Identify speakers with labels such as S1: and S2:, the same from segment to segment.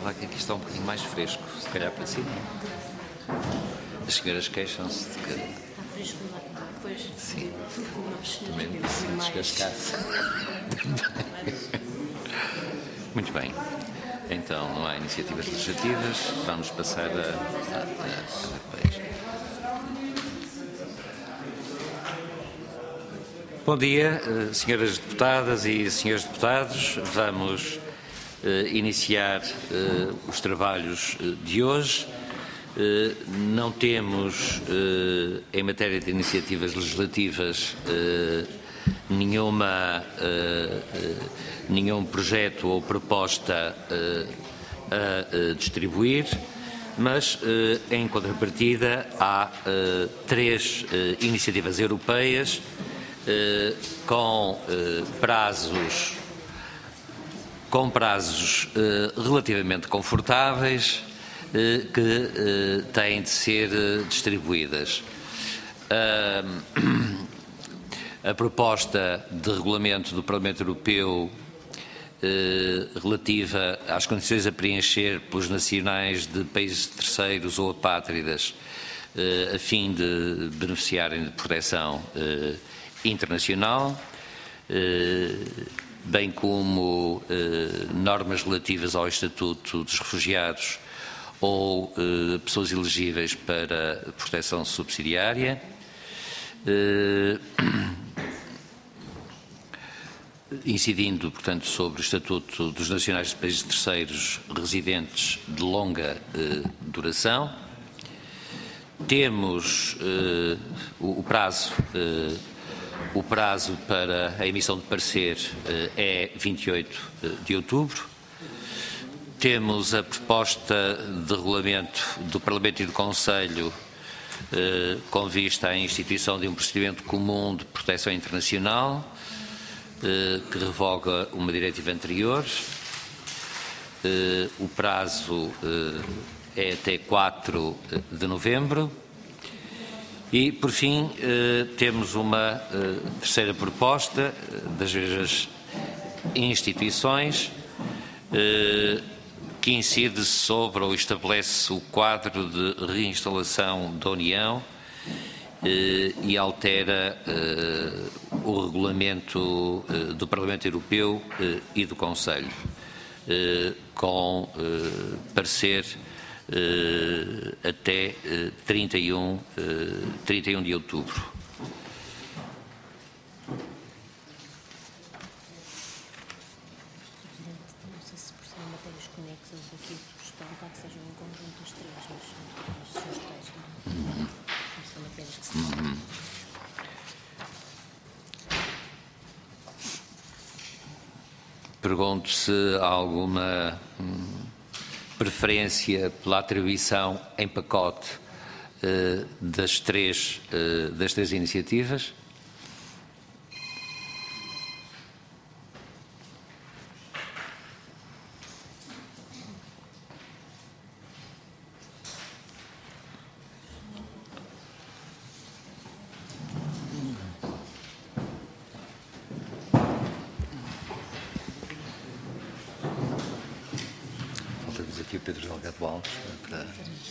S1: prova que aqui está um bocadinho mais fresco, se calhar para si. As senhoras queixam-se de que...
S2: Está fresco lá, pois.
S1: Sim.
S2: Nós
S1: Também
S2: queremos
S1: se
S2: mais.
S1: descascasse. Muito bem. Então, não há iniciativas legislativas. Vamos passar a papéis. Bom dia, senhoras deputadas e senhores deputados. Vamos iniciar os trabalhos de hoje. Não temos, em matéria de iniciativas legislativas, nenhum projeto ou proposta a distribuir, mas, em contrapartida, há 3 iniciativas europeias com prazos relativamente confortáveis que têm de ser distribuídas. A proposta de regulamento do Parlamento Europeu relativa às condições a preencher pelos nacionais de países terceiros ou apátridas a fim de beneficiarem de proteção internacional, bem como normas relativas ao Estatuto dos Refugiados ou pessoas elegíveis para proteção subsidiária, incidindo, portanto, sobre o Estatuto dos Nacionais de Países Terceiros residentes de longa duração. Temos o prazo para a emissão de parecer é 28 de outubro. Temos a proposta de regulamento do Parlamento e do Conselho com vista à instituição de um procedimento comum de proteção internacional que revoga uma diretiva anterior. O prazo é até 4 de novembro. E, por fim, temos uma terceira proposta das mesmas instituições que incide sobre ou estabelece o quadro de reinstalação da União e altera o regulamento do Parlamento Europeu e do Conselho, com parecer até 31 de outubro.
S2: Não sei se por serem matérias conexas aqui a sugestão para que sejam em conjunto as 3, mas são as 3, não são matérias que se
S1: Pergunto se há alguma preferência pela atribuição em pacote das três iniciativas. Falta-nos aqui o Pedro Delgado Alves para...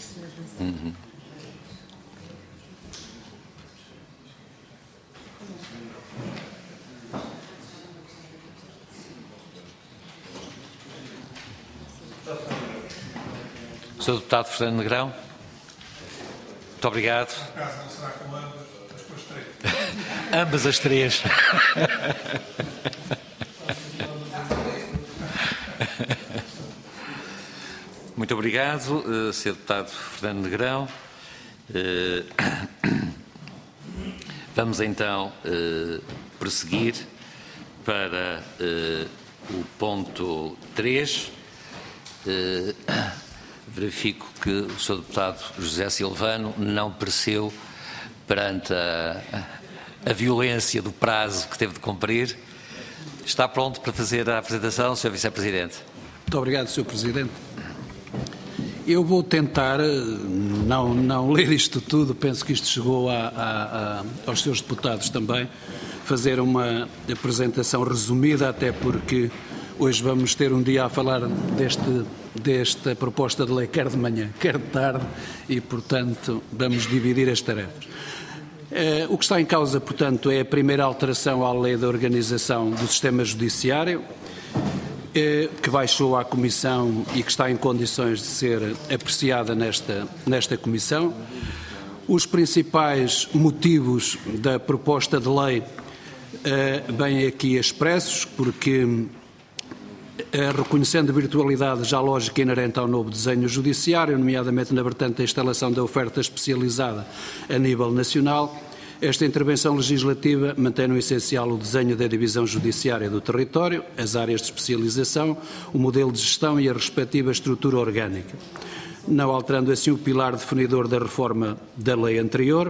S1: Sr. Deputado Fernando Negrão. Muito obrigado.
S3: No caso não será com ambas, mas com as 3.
S1: Ambas as 3. Muito obrigado, Sr. Deputado Fernando Negrão. Vamos então prosseguir para o ponto 3. Verifico que o Sr. Deputado José Silvano não pereceu perante a violência do prazo que teve de cumprir. Está pronto para fazer a apresentação, Sr. Vice-Presidente?
S4: Muito obrigado, Sr. Presidente. Eu vou tentar não ler isto tudo, penso que isto chegou aos seus deputados também, fazer uma apresentação resumida, até porque Hoje vamos ter um dia a falar desta proposta de lei, quer de manhã, quer de tarde, e, portanto, vamos dividir as tarefas. O que está em causa, portanto, é a primeira alteração à lei da organização do sistema judiciário, que baixou à Comissão e que está em condições de ser apreciada nesta Comissão. Os principais motivos da proposta de lei bem aqui expressos, porque reconhecendo a virtualidade já lógica inerente ao novo desenho judiciário, nomeadamente na vertente da instalação da oferta especializada a nível nacional, esta intervenção legislativa mantém no essencial o desenho da divisão judiciária do território, as áreas de especialização, o modelo de gestão e a respectiva estrutura orgânica, não alterando assim o pilar definidor da reforma da lei anterior.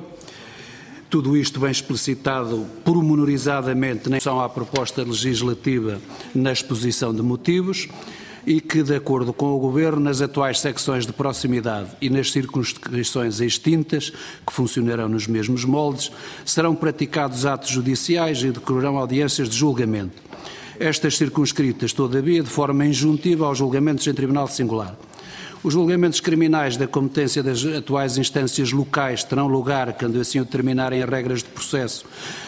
S4: Tudo isto bem explicitado pormenorizadamente na introdução à proposta legislativa na exposição de motivos e que, de acordo com o Governo, nas atuais secções de proximidade e nas circunscrições extintas, que funcionarão nos mesmos moldes, serão praticados atos judiciais e decorrerão audiências de julgamento. Estas circunscritas, todavia, de forma injuntiva aos julgamentos em tribunal singular. Os julgamentos criminais da competência das atuais instâncias locais terão lugar, quando assim o determinarem as regras de processo,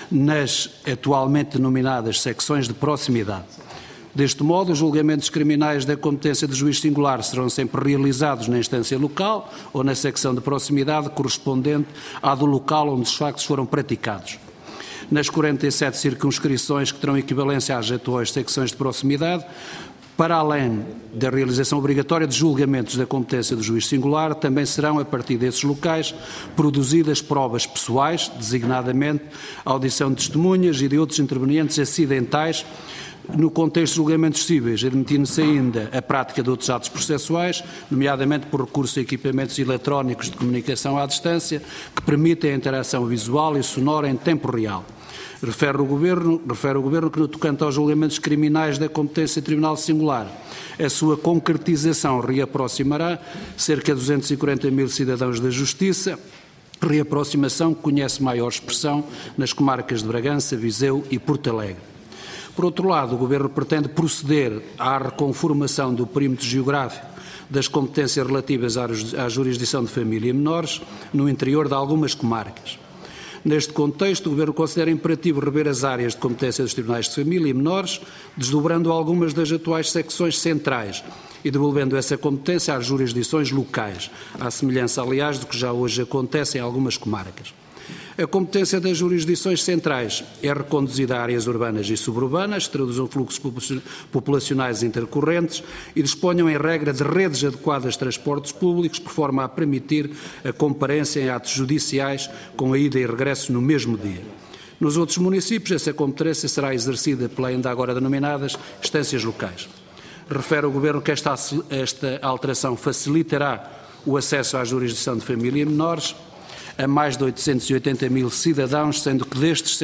S4: nas atualmente denominadas secções de proximidade. Deste modo, os julgamentos criminais da competência do juiz singular serão sempre realizados na instância local ou na secção de proximidade correspondente à do local onde os factos foram praticados. Nas 47 circunscrições que terão equivalência às atuais secções de proximidade, para além da realização obrigatória de julgamentos da competência do juiz singular, também serão, a partir desses locais, produzidas provas pessoais, designadamente a audição de testemunhas e de outros intervenientes acidentais, no contexto de julgamentos cíveis, admitindo-se ainda a prática de outros atos processuais, nomeadamente por recurso a equipamentos eletrónicos de comunicação à distância, que permitem a interação visual e sonora em tempo real. Refere o Governo que, no tocante aos julgamentos criminais da competência tribunal singular, a sua concretização reaproximará cerca de 240 mil cidadãos da Justiça, reaproximação que conhece maior expressão nas comarcas de Bragança, Viseu e Porto Alegre. Por outro lado, o Governo pretende proceder à reconformação do perímetro geográfico das competências relativas à jurisdição de família e menores no interior de algumas comarcas. Neste contexto, o Governo considera imperativo rever as áreas de competência dos tribunais de família e menores, desdobrando algumas das atuais secções centrais e devolvendo essa competência às jurisdições locais, à semelhança, aliás, do que já hoje acontece em algumas comarcas. A competência das jurisdições centrais é reconduzida a áreas urbanas e suburbanas, que traduzam fluxos populacionais intercorrentes e disponham em regra de redes adequadas de transportes públicos, por forma a permitir a comparência em atos judiciais com a ida e regresso no mesmo dia. Nos outros municípios, essa competência será exercida pelas ainda agora denominadas instâncias locais. Refere o Governo que esta alteração facilitará o acesso à jurisdição de família e menores a mais de 880 mil cidadãos, sendo que destes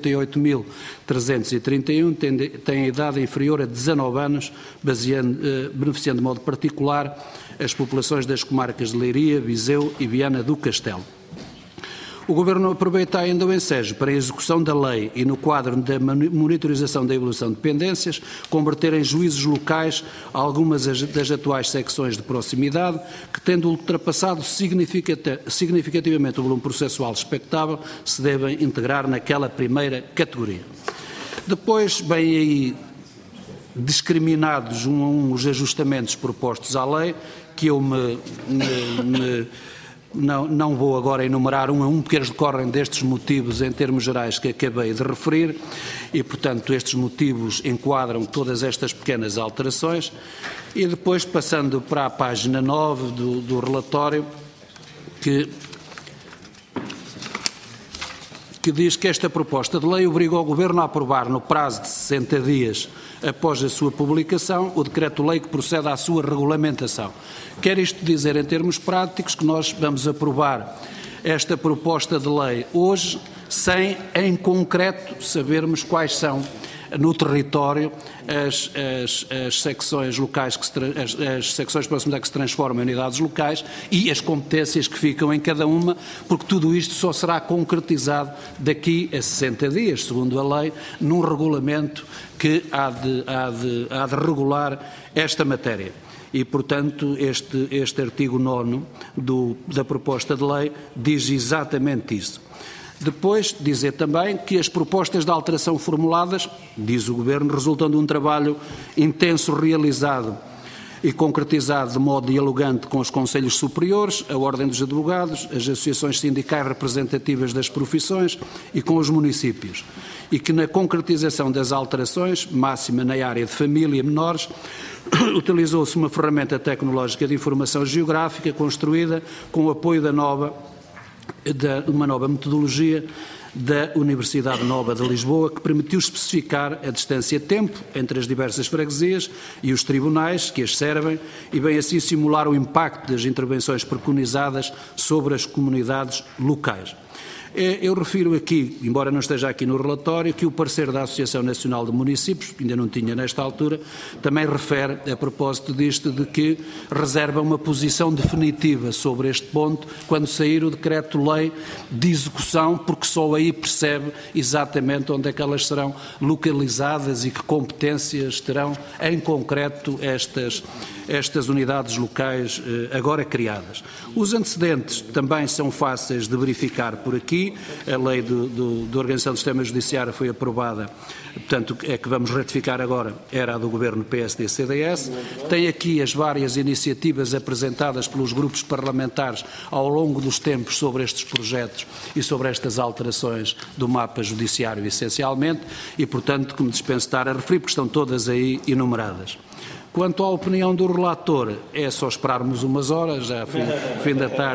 S4: 178.331 têm idade inferior a 19 anos, beneficiando de modo particular as populações das comarcas de Leiria, Viseu e Viana do Castelo. O Governo aproveita ainda o ensejo para a execução da lei e, no quadro da monitorização da evolução de pendências, converter em juízes locais algumas das atuais secções de proximidade que, tendo ultrapassado significativamente o volume processual expectável, se devem integrar naquela primeira categoria. Depois, bem aí discriminados um a um os ajustamentos propostos à lei, que eu não vou agora enumerar um a um, porque eles decorrem destes motivos em termos gerais que acabei de referir e, portanto, estes motivos enquadram todas estas pequenas alterações. E depois, passando para a página 9 do relatório, que diz que esta proposta de lei obriga o Governo a aprovar no prazo de 60 dias após a sua publicação o decreto-lei que procede à sua regulamentação. Quer isto dizer, em termos práticos, que nós vamos aprovar esta proposta de lei hoje, sem, em concreto, sabermos quais são no território as secções locais, as secções de proximidade que se transformam em unidades locais e as competências que ficam em cada uma, porque tudo isto só será concretizado daqui a 60 dias, segundo a lei, num regulamento que há de regular esta matéria. E, portanto, este artigo 9º da proposta de lei diz exatamente isso. Depois, dizer também que as propostas de alteração formuladas, diz o Governo, resultam de um trabalho intenso realizado e concretizado de modo dialogante com os Conselhos Superiores, a Ordem dos Advogados, as associações sindicais representativas das profissões e com os municípios. E que na concretização das alterações, máxima na área de família e menores, utilizou-se uma ferramenta tecnológica de informação geográfica construída com o apoio uma nova metodologia da Universidade Nova de Lisboa, que permitiu especificar a distância-tempo entre as diversas freguesias e os tribunais que as servem e, bem assim, simular o impacto das intervenções preconizadas sobre as comunidades locais. Eu refiro aqui, embora não esteja aqui no relatório, que o parecer da Associação Nacional de Municípios, que ainda não tinha nesta altura, também refere, a propósito disto, de que reserva uma posição definitiva sobre este ponto quando sair o decreto-lei de execução, porque só aí percebe exatamente onde é que elas serão localizadas e que competências terão em concreto estas unidades locais agora criadas. Os antecedentes também são fáceis de verificar por aqui. A lei de organização do sistema judiciário foi aprovada, portanto, é que vamos ratificar agora, era a do Governo PSD-CDS. Tem aqui as várias iniciativas apresentadas pelos grupos parlamentares ao longo dos tempos sobre estes projetos e sobre estas alterações do mapa judiciário, essencialmente, e, portanto, que me dispenso estar a referir, porque estão todas aí enumeradas. Quanto à opinião do relator, é só esperarmos umas horas, já ao fim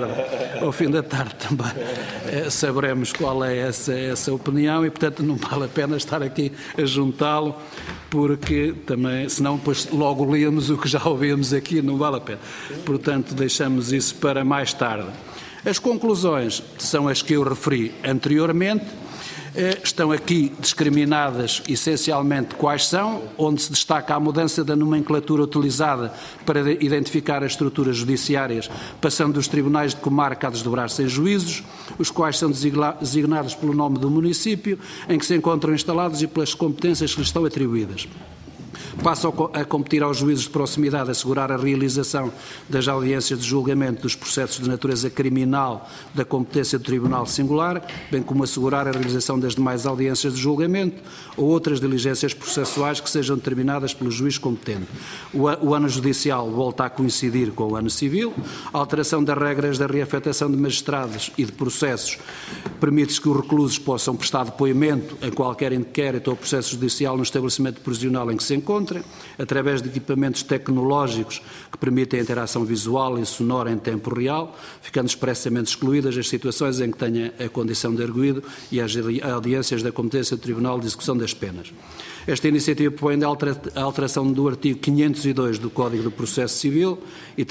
S4: da tarde também saberemos qual é essa opinião e, portanto, não vale a pena estar aqui a juntá-lo, porque também, senão depois logo líamos o que já ouvimos aqui, não vale a pena. Portanto, deixamos isso para mais tarde. As conclusões são as que eu referi anteriormente. Estão aqui discriminadas essencialmente quais são, onde se destaca a mudança da nomenclatura utilizada para identificar as estruturas judiciárias, passando dos tribunais de comarca a desdobrar-se em juízos, os quais são designados pelo nome do município em que se encontram instalados e pelas competências que lhes estão atribuídas. Passam a competir aos juízes de proximidade assegurar a realização das audiências de julgamento dos processos de natureza criminal da competência do Tribunal Singular, bem como assegurar a realização das demais audiências de julgamento ou outras diligências processuais que sejam determinadas pelo juiz competente. O ano judicial volta a coincidir com o ano civil. A alteração das regras da reafetação de magistrados e de processos permite que os reclusos possam prestar depoimento em qualquer inquérito ou processo judicial no estabelecimento prisional em que se encontrem, através de equipamentos tecnológicos que permitem a interação visual e sonora em tempo real, ficando expressamente excluídas as situações em que tenha a condição de arguido e as audiências da competência do Tribunal de Execução das Penas. Esta iniciativa propõe a alteração do artigo 502 do Código do Processo Civil e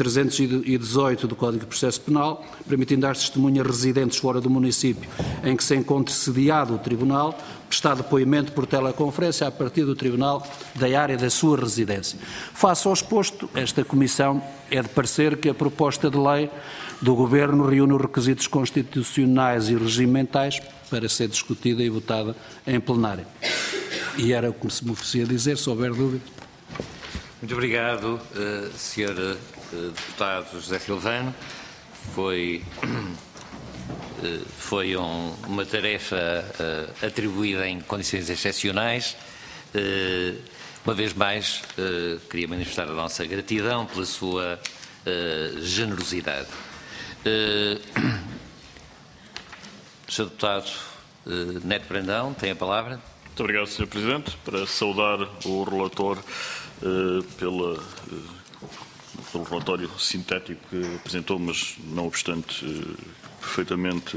S4: 318 do Código do Processo Penal, permitindo às testemunhas residentes fora do município em que se encontre sediado o Tribunal prestar depoimento por teleconferência a partir do Tribunal da área da sua residência. Face ao exposto, esta Comissão é de parecer que a proposta de lei do Governo reúne os requisitos constitucionais e regimentais para ser discutida e votada em plenário. E era o que se me oferecia dizer, se houver dúvidas.
S1: Muito obrigado, Sr. Deputado José Silvano. Foi uma tarefa atribuída em condições excepcionais. Uma vez mais, queria manifestar a nossa gratidão pela sua generosidade. Sr. Deputado Neto Brandão, tem a palavra.
S5: Muito obrigado, Sr. Presidente. Para saudar o relator pelo relatório sintético que apresentou, mas não obstante perfeitamente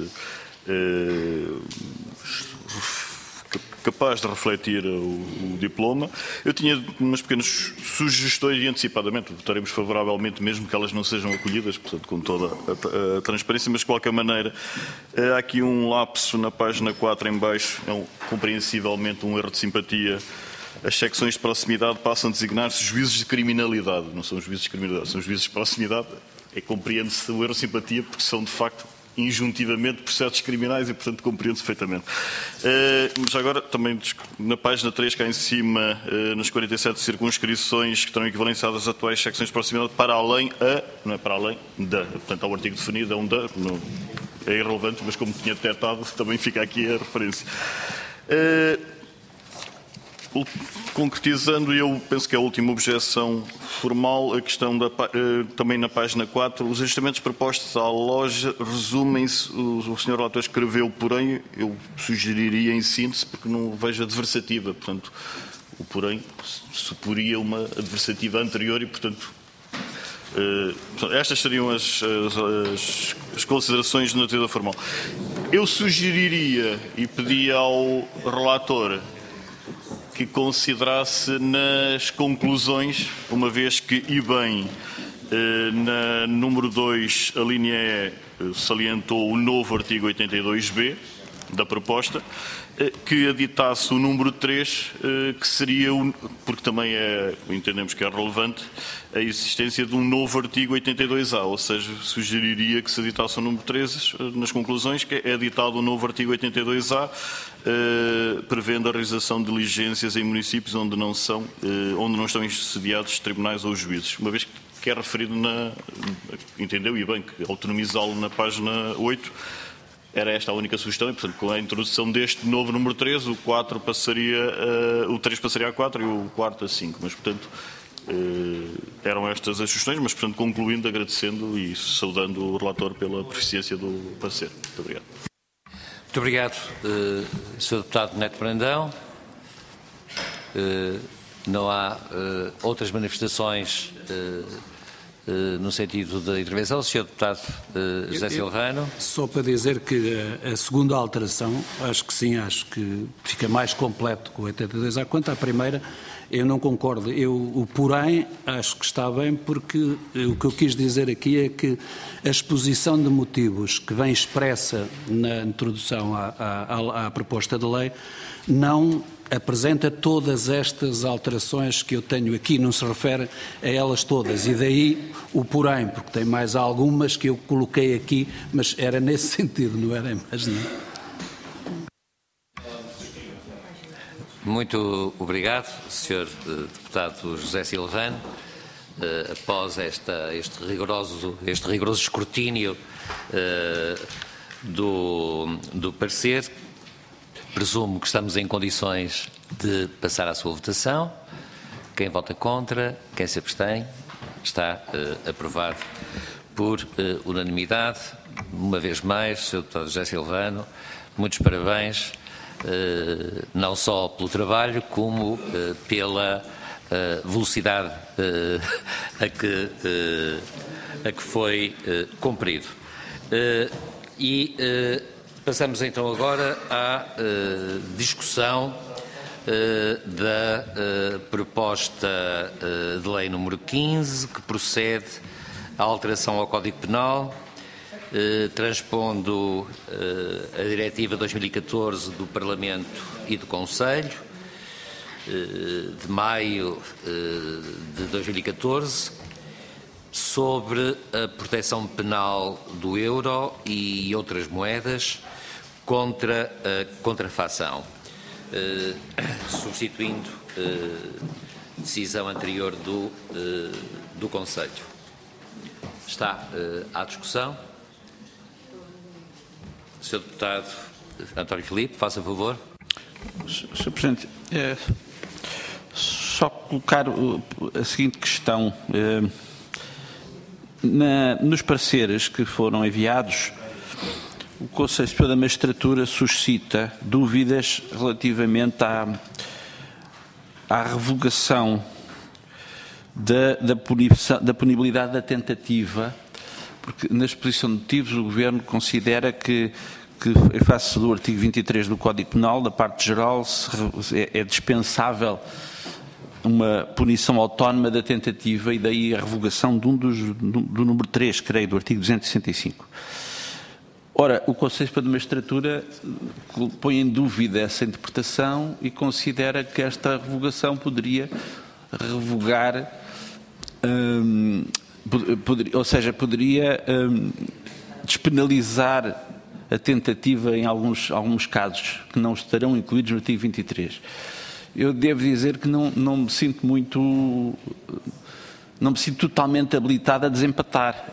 S5: capaz de refletir o diploma. Eu tinha umas pequenas sugestões e antecipadamente votaremos favoravelmente, mesmo que elas não sejam acolhidas, portanto, com toda a transparência, mas de qualquer maneira há aqui um lapso na página 4 em baixo, é compreensivelmente um erro de simpatia as secções de proximidade passam a designar-se juízes de criminalidade. Não são juízes de criminalidade, são juízes de proximidade. Compreende-se o erro de simpatia porque são, de facto, injuntivamente processos criminais e, portanto, compreende-se perfeitamente. Mas agora, também na página 3, cá em cima, nas 47 circunscrições que estão equivalências às atuais secções de proximidade, para além não é para além da. Portanto, há o artigo definido, é um da, não, é irrelevante, mas como tinha detectado, também fica aqui a referência. Concretizando, eu penso que é a última objeção formal, a questão também na página 4, os ajustamentos propostos à loja resumem-se, o Sr. Relator escreveu, porém, eu sugeriria em síntese, porque não vejo adversativa, portanto, o porém suporia uma adversativa anterior e, portanto, estas seriam as considerações de natureza formal. Eu sugeriria e pedia ao relator que considerasse nas conclusões, uma vez que, e bem, na número 2, a linha E salientou o novo artigo 82b da proposta, que editasse o número 3, que seria, porque também entendemos que é relevante, a existência de um novo artigo 82A, ou seja, sugeriria que se editasse o número 3 nas conclusões, que é editado o novo artigo 82A, prevendo a realização de diligências em municípios onde não estão sediados tribunais ou juízes, uma vez que é referido entendeu, e bem, que autonomizá-lo na página 8, era esta a única sugestão, e portanto com a introdução deste novo número 3, o 3 passaria a 4 e o 4 a 5, mas portanto eram estas as sugestões, mas portanto concluindo, agradecendo e saudando o relator pela proficiência do parecer. Muito obrigado.
S1: Muito obrigado, Sr. Deputado Neto Brandão. Não há outras manifestações no sentido da intervenção. Sr. Deputado José Silvano.
S4: Só para dizer que a segunda alteração, acho que sim, acho que fica mais completo com o 82A. Quanto à primeira, eu não concordo. O porém, acho que está bem, porque o que eu quis dizer aqui é que a exposição de motivos que vem expressa na introdução à proposta de lei não apresenta todas estas alterações que eu tenho aqui, não se refere a elas todas, e daí o porém, porque tem mais algumas que eu coloquei aqui, mas era nesse sentido, não era mais não.
S1: Muito obrigado, Sr. Deputado José Silvano. Após este rigoroso escrutínio do parecer, presumo que estamos em condições de passar à sua votação. Quem vota contra, quem se abstém, está aprovado por unanimidade. Uma vez mais, Sr. Deputado José Silvano, muitos parabéns, não só pelo trabalho, como pela velocidade a que foi cumprido. Passamos então agora à discussão da proposta de lei número 15, que procede à alteração ao Código Penal, transpondo a Diretiva 2014 do Parlamento e do Conselho, de maio de 2014, sobre a proteção penal do euro e outras moedas contra a contrafação, substituindo decisão anterior do Conselho. Está à discussão. Sr. Deputado António Filipe, faça favor.
S6: Sr. Presidente, só colocar a seguinte questão. Nos pareceres que foram enviados, o Conselho Superior da Magistratura suscita dúvidas relativamente à revogação da punibilidade da tentativa, porque na exposição de motivos o Governo considera que em face do artigo 23 do Código Penal, da parte geral, é dispensável uma punição autónoma da tentativa e daí a revogação do número 3, creio, do artigo 265. Ora, o Conselho Superior da Magistratura põe em dúvida essa interpretação e considera que esta revogação poderia revogar, poderia despenalizar a tentativa em alguns casos que não estarão incluídos no artigo 23. Eu devo dizer que não me sinto totalmente habilitado a desempatar,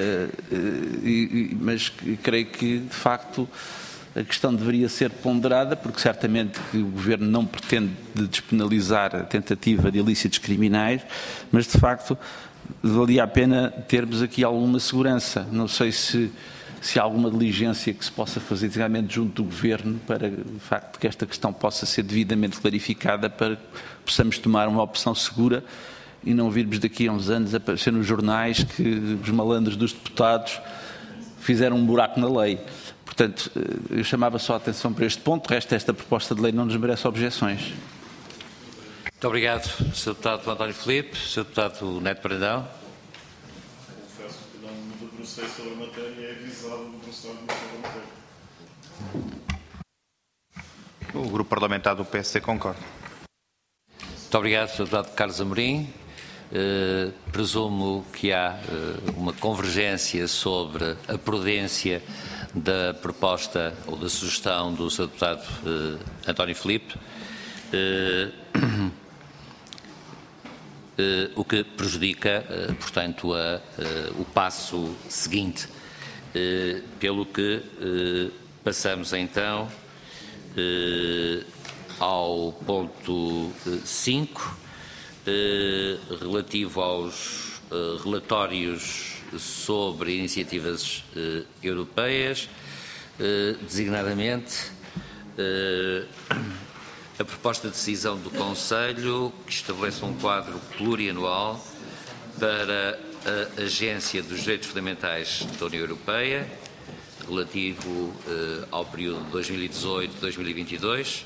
S6: mas creio que, de facto, a questão deveria ser ponderada, porque certamente que o Governo não pretende despenalizar a tentativa de ilícitos criminais, mas, de facto, valia a pena termos aqui alguma segurança. Não sei se há alguma diligência que se possa fazer diretamente junto do Governo para, de facto, que esta questão possa ser devidamente clarificada para que possamos tomar uma opção segura e não virmos daqui a uns anos aparecer nos jornais que os malandros dos deputados fizeram um buraco na lei. Portanto, eu chamava só a atenção para este ponto. O resto, esta proposta de lei não nos merece objeções.
S1: Muito obrigado, Sr. Deputado António Filipe. Sr. Deputado Neto Brandão.
S5: Confesso que não me debrucei sobre a matéria e é avisado debruçar-me sobre a matéria.
S7: O Grupo Parlamentar do PSD concorda.
S1: Muito obrigado, Sr. Deputado Carlos Amorim. Presumo que há uma convergência sobre a prudência da proposta ou da sugestão do Sr. Deputado António Filipe, o que prejudica, portanto, o passo seguinte, pelo que passamos então ao ponto 5, relativo aos relatórios sobre iniciativas europeias, designadamente a proposta de decisão do Conselho que estabelece um quadro plurianual para a Agência dos Direitos Fundamentais da União Europeia, relativo ao período de 2018-2022.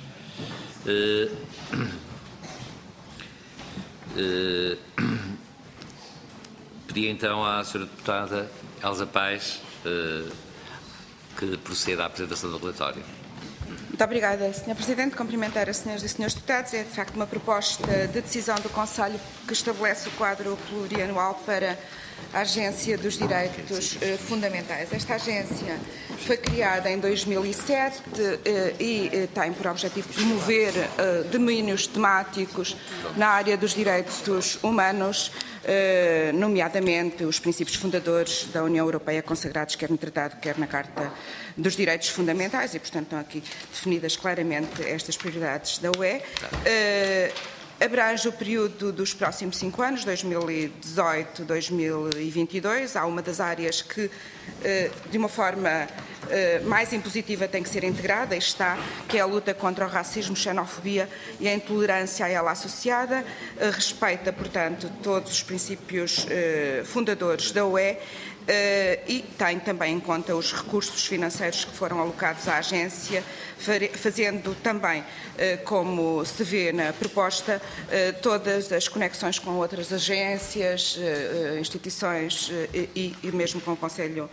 S1: Pedi então à Sra. Deputada Elsa Paes que proceda à apresentação do relatório.
S8: Muito obrigada, Sr. Presidente. Cumprimentar as senhoras e senhores deputados. É, de facto, uma proposta de decisão do Conselho que estabelece o quadro plurianual para a Agência dos Direitos Fundamentais. Esta agência foi criada em 2007 e tem por objetivo promover domínios temáticos na área dos direitos humanos, nomeadamente os princípios fundadores da União Europeia consagrados quer no Tratado, quer na Carta dos Direitos Fundamentais e, portanto, estão aqui definidas claramente estas prioridades da UE. Abrange o período dos próximos 5 anos, 2018-2022. Há uma das áreas que, de uma forma mais impositiva, tem que ser integrada, que é a luta contra o racismo, xenofobia e a intolerância a ela associada. Respeita, portanto, todos os princípios fundadores da UE. E tem também em conta os recursos financeiros que foram alocados à agência, fazendo também, como se vê na proposta, todas as conexões com outras agências, instituições e mesmo com o Conselho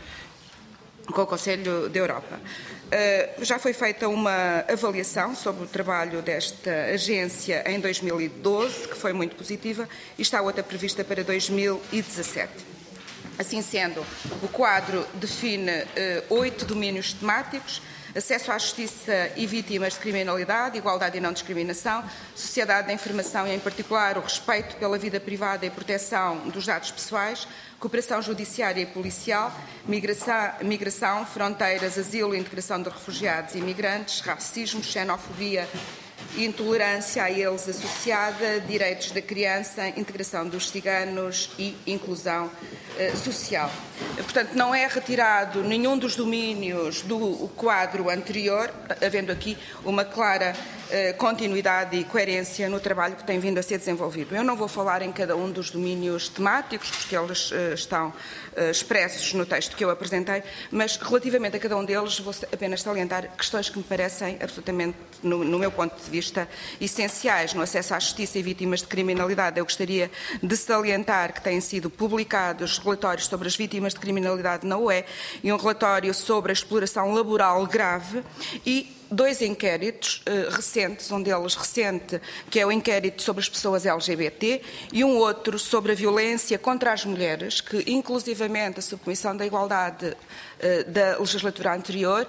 S8: da Europa. Já foi feita uma avaliação sobre o trabalho desta agência em 2012, que foi muito positiva, e está outra prevista para 2017. Assim sendo, o quadro define 8 domínios temáticos: acesso à justiça e vítimas de criminalidade, igualdade e não discriminação, sociedade da informação e, em particular, o respeito pela vida privada e proteção dos dados pessoais, cooperação judiciária e policial, migração, fronteiras, asilo e integração de refugiados e imigrantes, racismo, xenofobia e intolerância a eles associada, direitos da criança, integração dos ciganos e inclusão social. Portanto, não é retirado nenhum dos domínios do quadro anterior, havendo aqui uma clara continuidade e coerência no trabalho que tem vindo a ser desenvolvido. Eu não vou falar em cada um dos domínios temáticos, porque eles estão expressos no texto que eu apresentei, mas relativamente a cada um deles vou apenas salientar questões que me parecem absolutamente, no meu ponto de vista, essenciais. No acesso à justiça e vítimas de criminalidade, eu gostaria de salientar que têm sido publicados relatórios sobre as vítimas de criminalidade na UE e um relatório sobre a exploração laboral grave e 2 inquéritos recentes, um deles recente, que é o inquérito sobre as pessoas LGBT, e um outro sobre a violência contra as mulheres, que inclusivamente a Subcomissão da Igualdade da legislatura anterior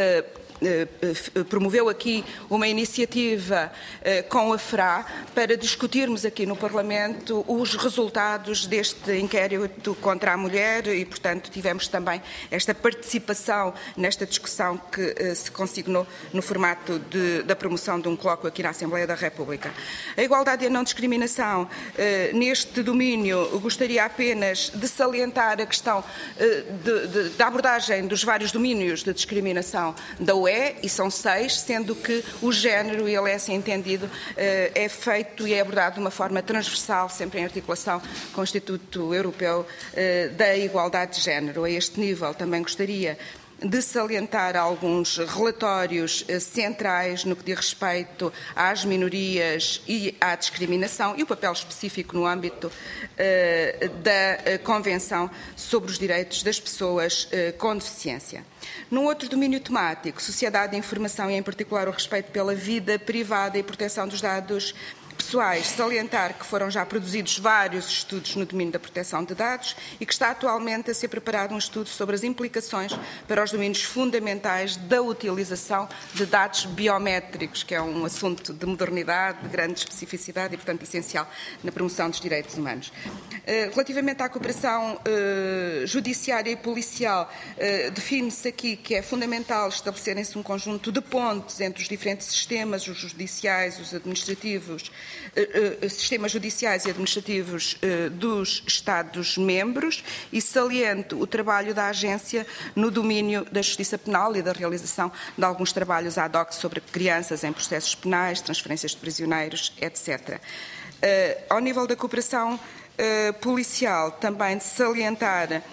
S8: promoveu aqui uma iniciativa com a FRA para discutirmos aqui no Parlamento os resultados deste inquérito contra a mulher e, portanto, tivemos também esta participação nesta discussão que se consignou no formato da promoção de um colóquio aqui na Assembleia da República. A igualdade e a não discriminação, neste domínio, gostaria apenas de salientar a questão da abordagem dos vários domínios de discriminação da UE, e são 6, sendo que o género, e ele é assim entendido, é feito e é abordado de uma forma transversal, sempre em articulação com o Instituto Europeu da Igualdade de Género. A este nível também gostaria de salientar alguns relatórios centrais no que diz respeito às minorias e à discriminação e o papel específico no âmbito da Convenção sobre os Direitos das Pessoas com Deficiência. Num outro domínio temático, sociedade e informação e, em particular, o respeito pela vida privada e proteção dos dados pessoais, salientar que foram já produzidos vários estudos no domínio da proteção de dados e que está atualmente a ser preparado um estudo sobre as implicações para os domínios fundamentais da utilização de dados biométricos, que é um assunto de modernidade, de grande especificidade e, portanto, essencial na promoção dos direitos humanos. Relativamente à cooperação judiciária e policial, define-se aqui que é fundamental estabelecerem-se um conjunto de pontes entre os diferentes sistemas, os judiciais, os administrativos, sistemas judiciais e administrativos dos Estados-membros e saliento o trabalho da agência no domínio da justiça penal e da realização de alguns trabalhos ad hoc sobre crianças em processos penais, transferências de prisioneiros, etc. Ao nível da cooperação policial, também de salientar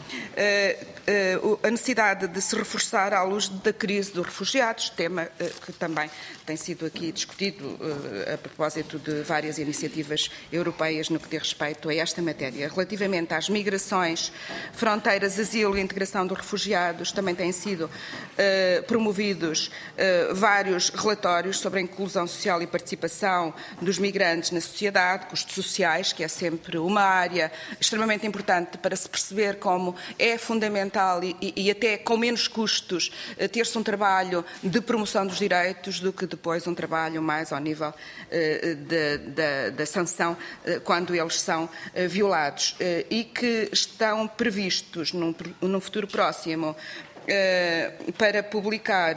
S8: a necessidade de se reforçar à luz da crise dos refugiados, tema que também tem sido aqui discutido a propósito de várias iniciativas europeias no que diz respeito a esta matéria. Relativamente às migrações, fronteiras, asilo e integração dos refugiados, também têm sido promovidos vários relatórios sobre a inclusão social e participação dos migrantes na sociedade, custos sociais, que é sempre uma área extremamente importante para se perceber como é fundamental e até com menos custos ter-se um trabalho de promoção dos direitos do que depois um trabalho mais ao nível da sanção quando eles são violados e que estão previstos num futuro próximo para publicar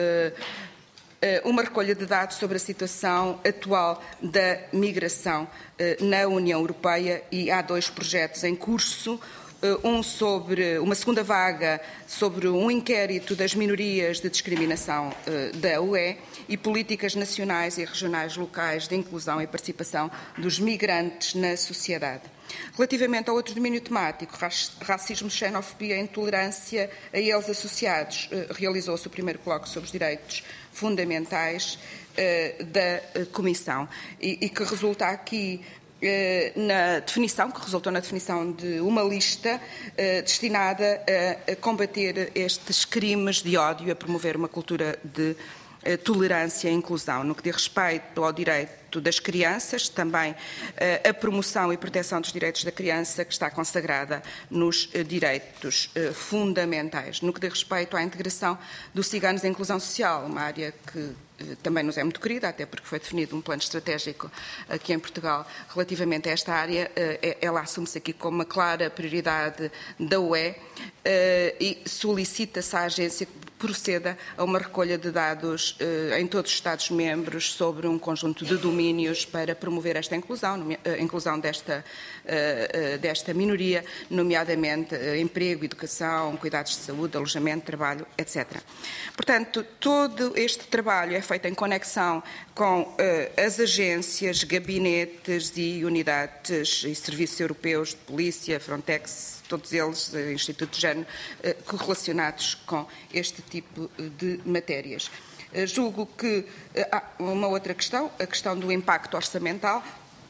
S8: uma recolha de dados sobre a situação atual da migração na União Europeia e há 2 projetos em curso, um sobre uma segunda vaga sobre um inquérito das minorias de discriminação da UE e políticas nacionais e regionais locais de inclusão e participação dos migrantes na sociedade. Relativamente ao outro domínio temático, racismo, xenofobia e intolerância a eles associados, realizou-se o primeiro colóquio sobre os direitos fundamentais da Comissão e que resulta aqui resultou na definição de uma lista destinada a combater estes crimes de ódio e a promover uma cultura de tolerância e inclusão. No que diz respeito ao direito das crianças, também a promoção e proteção dos direitos da criança, que está consagrada nos direitos fundamentais. No que diz respeito à integração dos ciganos em inclusão social, uma área que também nos é muito querida, até porque foi definido um plano estratégico aqui em Portugal relativamente a esta área. Ela assume-se aqui como uma clara prioridade da UE e solicita-se à agência que proceda a uma recolha de dados em todos os Estados-membros sobre um conjunto de domínios para promover esta inclusão, a inclusão desta minoria, nomeadamente emprego, educação, cuidados de saúde, alojamento, trabalho, etc. Portanto, todo este trabalho é feito em conexão com as agências, gabinetes e unidades e serviços europeus de polícia, Frontex, todos eles, Instituto de Género, correlacionados com este tipo de matérias. Julgo que há uma outra questão, a questão do impacto orçamental.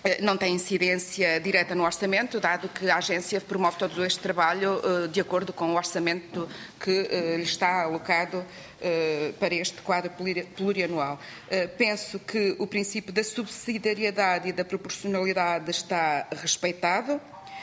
S8: não tem incidência direta no orçamento, dado que a agência promove todo este trabalho de acordo com o orçamento que lhe está alocado para este quadro plurianual. Penso que o princípio da subsidiariedade e da proporcionalidade está respeitado,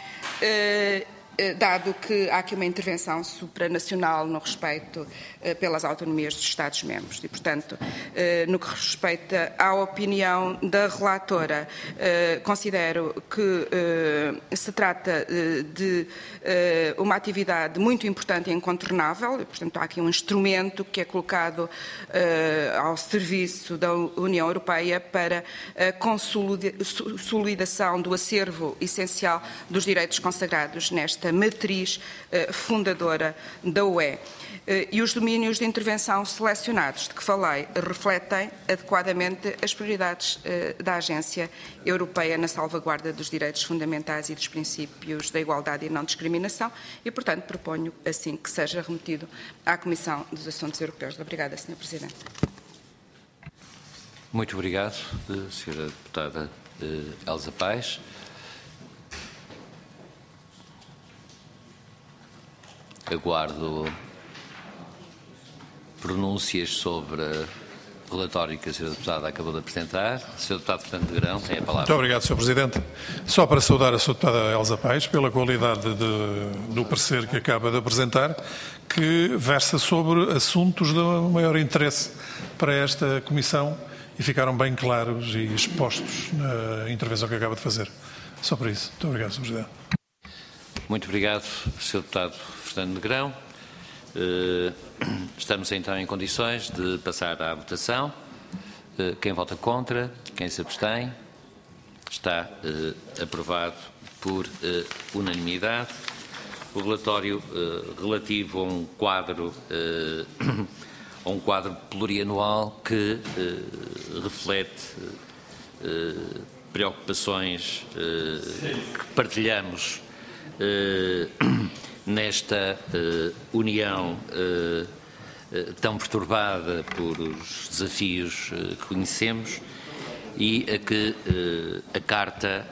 S8: dado que há aqui uma intervenção supranacional no respeito pelas autonomias dos Estados-membros. E, portanto, no que respeita à opinião da relatora, considero que se trata de uma atividade muito importante e incontornável. E, portanto, há aqui um instrumento que é colocado ao serviço da União Europeia para a consolidação do acervo essencial dos direitos consagrados nesta matriz fundadora da UE. E os domínios de intervenção selecionados de que falei refletem adequadamente as prioridades da Agência Europeia na salvaguarda dos direitos fundamentais e dos princípios da igualdade e não discriminação e, portanto, proponho assim que seja remetido à Comissão dos Assuntos Europeus. Obrigada, Sra. Presidente.
S1: Muito obrigado, Sra. Deputada Elsa Paes. Aguardo pronúncias sobre o relatório que a Sra. Deputada acabou de apresentar. Sr. Deputado Fernando Negrão tem a palavra.
S3: Muito obrigado, Sr. Presidente. Só para saudar a Sra. Deputada Elsa Paes pela qualidade do parecer que acaba de apresentar, que versa sobre assuntos de maior interesse para esta Comissão e ficaram bem claros e expostos na intervenção que acaba de fazer. Só por isso. Muito obrigado, Sr. Presidente.
S1: Muito obrigado, Sr. Deputado Fernando Negrão. Estamos então em condições de passar à votação. Quem vota contra, quem se abstém, está aprovado por unanimidade. O relatório relativo a um quadro plurianual que reflete preocupações que partilhamos nesta União tão perturbada por os desafios que conhecemos e a que a Carta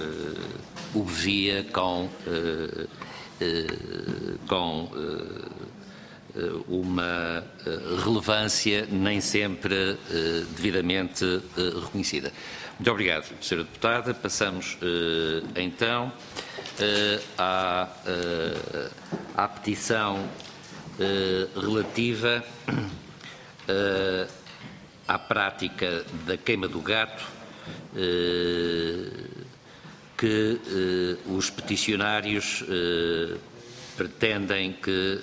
S1: obvia com uma relevância nem sempre devidamente reconhecida. Muito obrigado, Sra. Deputada. Passamos então à petição relativa à prática da queima do gato que os peticionários pretendem que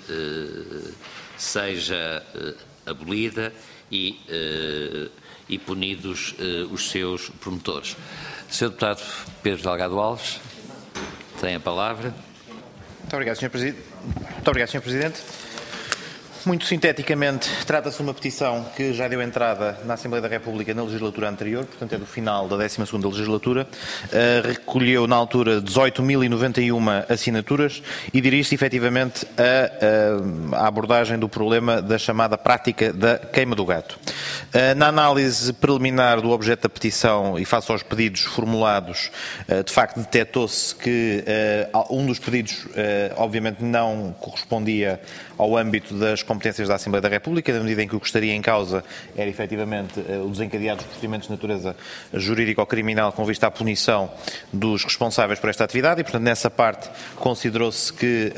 S1: seja abolida e punidos os seus promotores. Sr. Deputado Pedro Delgado Alves, tem a palavra.
S7: Muito obrigado, Sr. Presidente. Muito sinteticamente, trata-se de uma petição que já deu entrada na Assembleia da República na legislatura anterior, portanto é do final da 12ª legislatura, recolheu na altura 18.091 assinaturas e dirige-se efetivamente à abordagem do problema da chamada prática da queima do gato. Na análise preliminar do objeto da petição e face aos pedidos formulados, de facto detectou-se que um dos pedidos obviamente não correspondia ao âmbito das competências da Assembleia da República, na medida em que o que estaria em causa era efetivamente o desencadeado dos procedimentos de natureza jurídica ou criminal com vista à punição dos responsáveis por esta atividade e, portanto, nessa parte considerou-se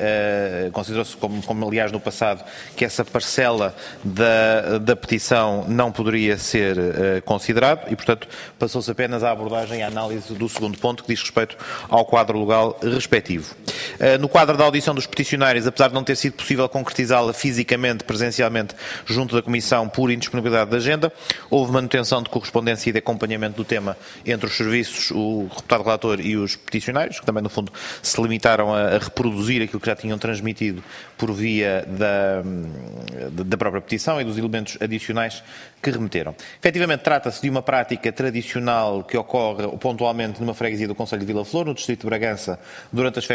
S7: como aliás no passado, que essa parcela da petição não poderia ser considerado e, portanto, passou-se apenas à abordagem e à análise do segundo ponto, que diz respeito ao quadro legal respectivo. No quadro da audição dos peticionários, apesar de não ter sido possível concretizá-la fisicamente, presencialmente, junto da Comissão por indisponibilidade de agenda, houve manutenção de correspondência e de acompanhamento do tema entre os serviços, o deputado relator e os peticionários, que também, no fundo, se limitaram a reproduzir aquilo que já tinham transmitido por via da própria petição e dos elementos adicionais que remeteram. Efetivamente, trata-se de uma prática tradicional que ocorre pontualmente numa freguesia do Concelho de Vila Flor, no distrito de Bragança, durante as festas populares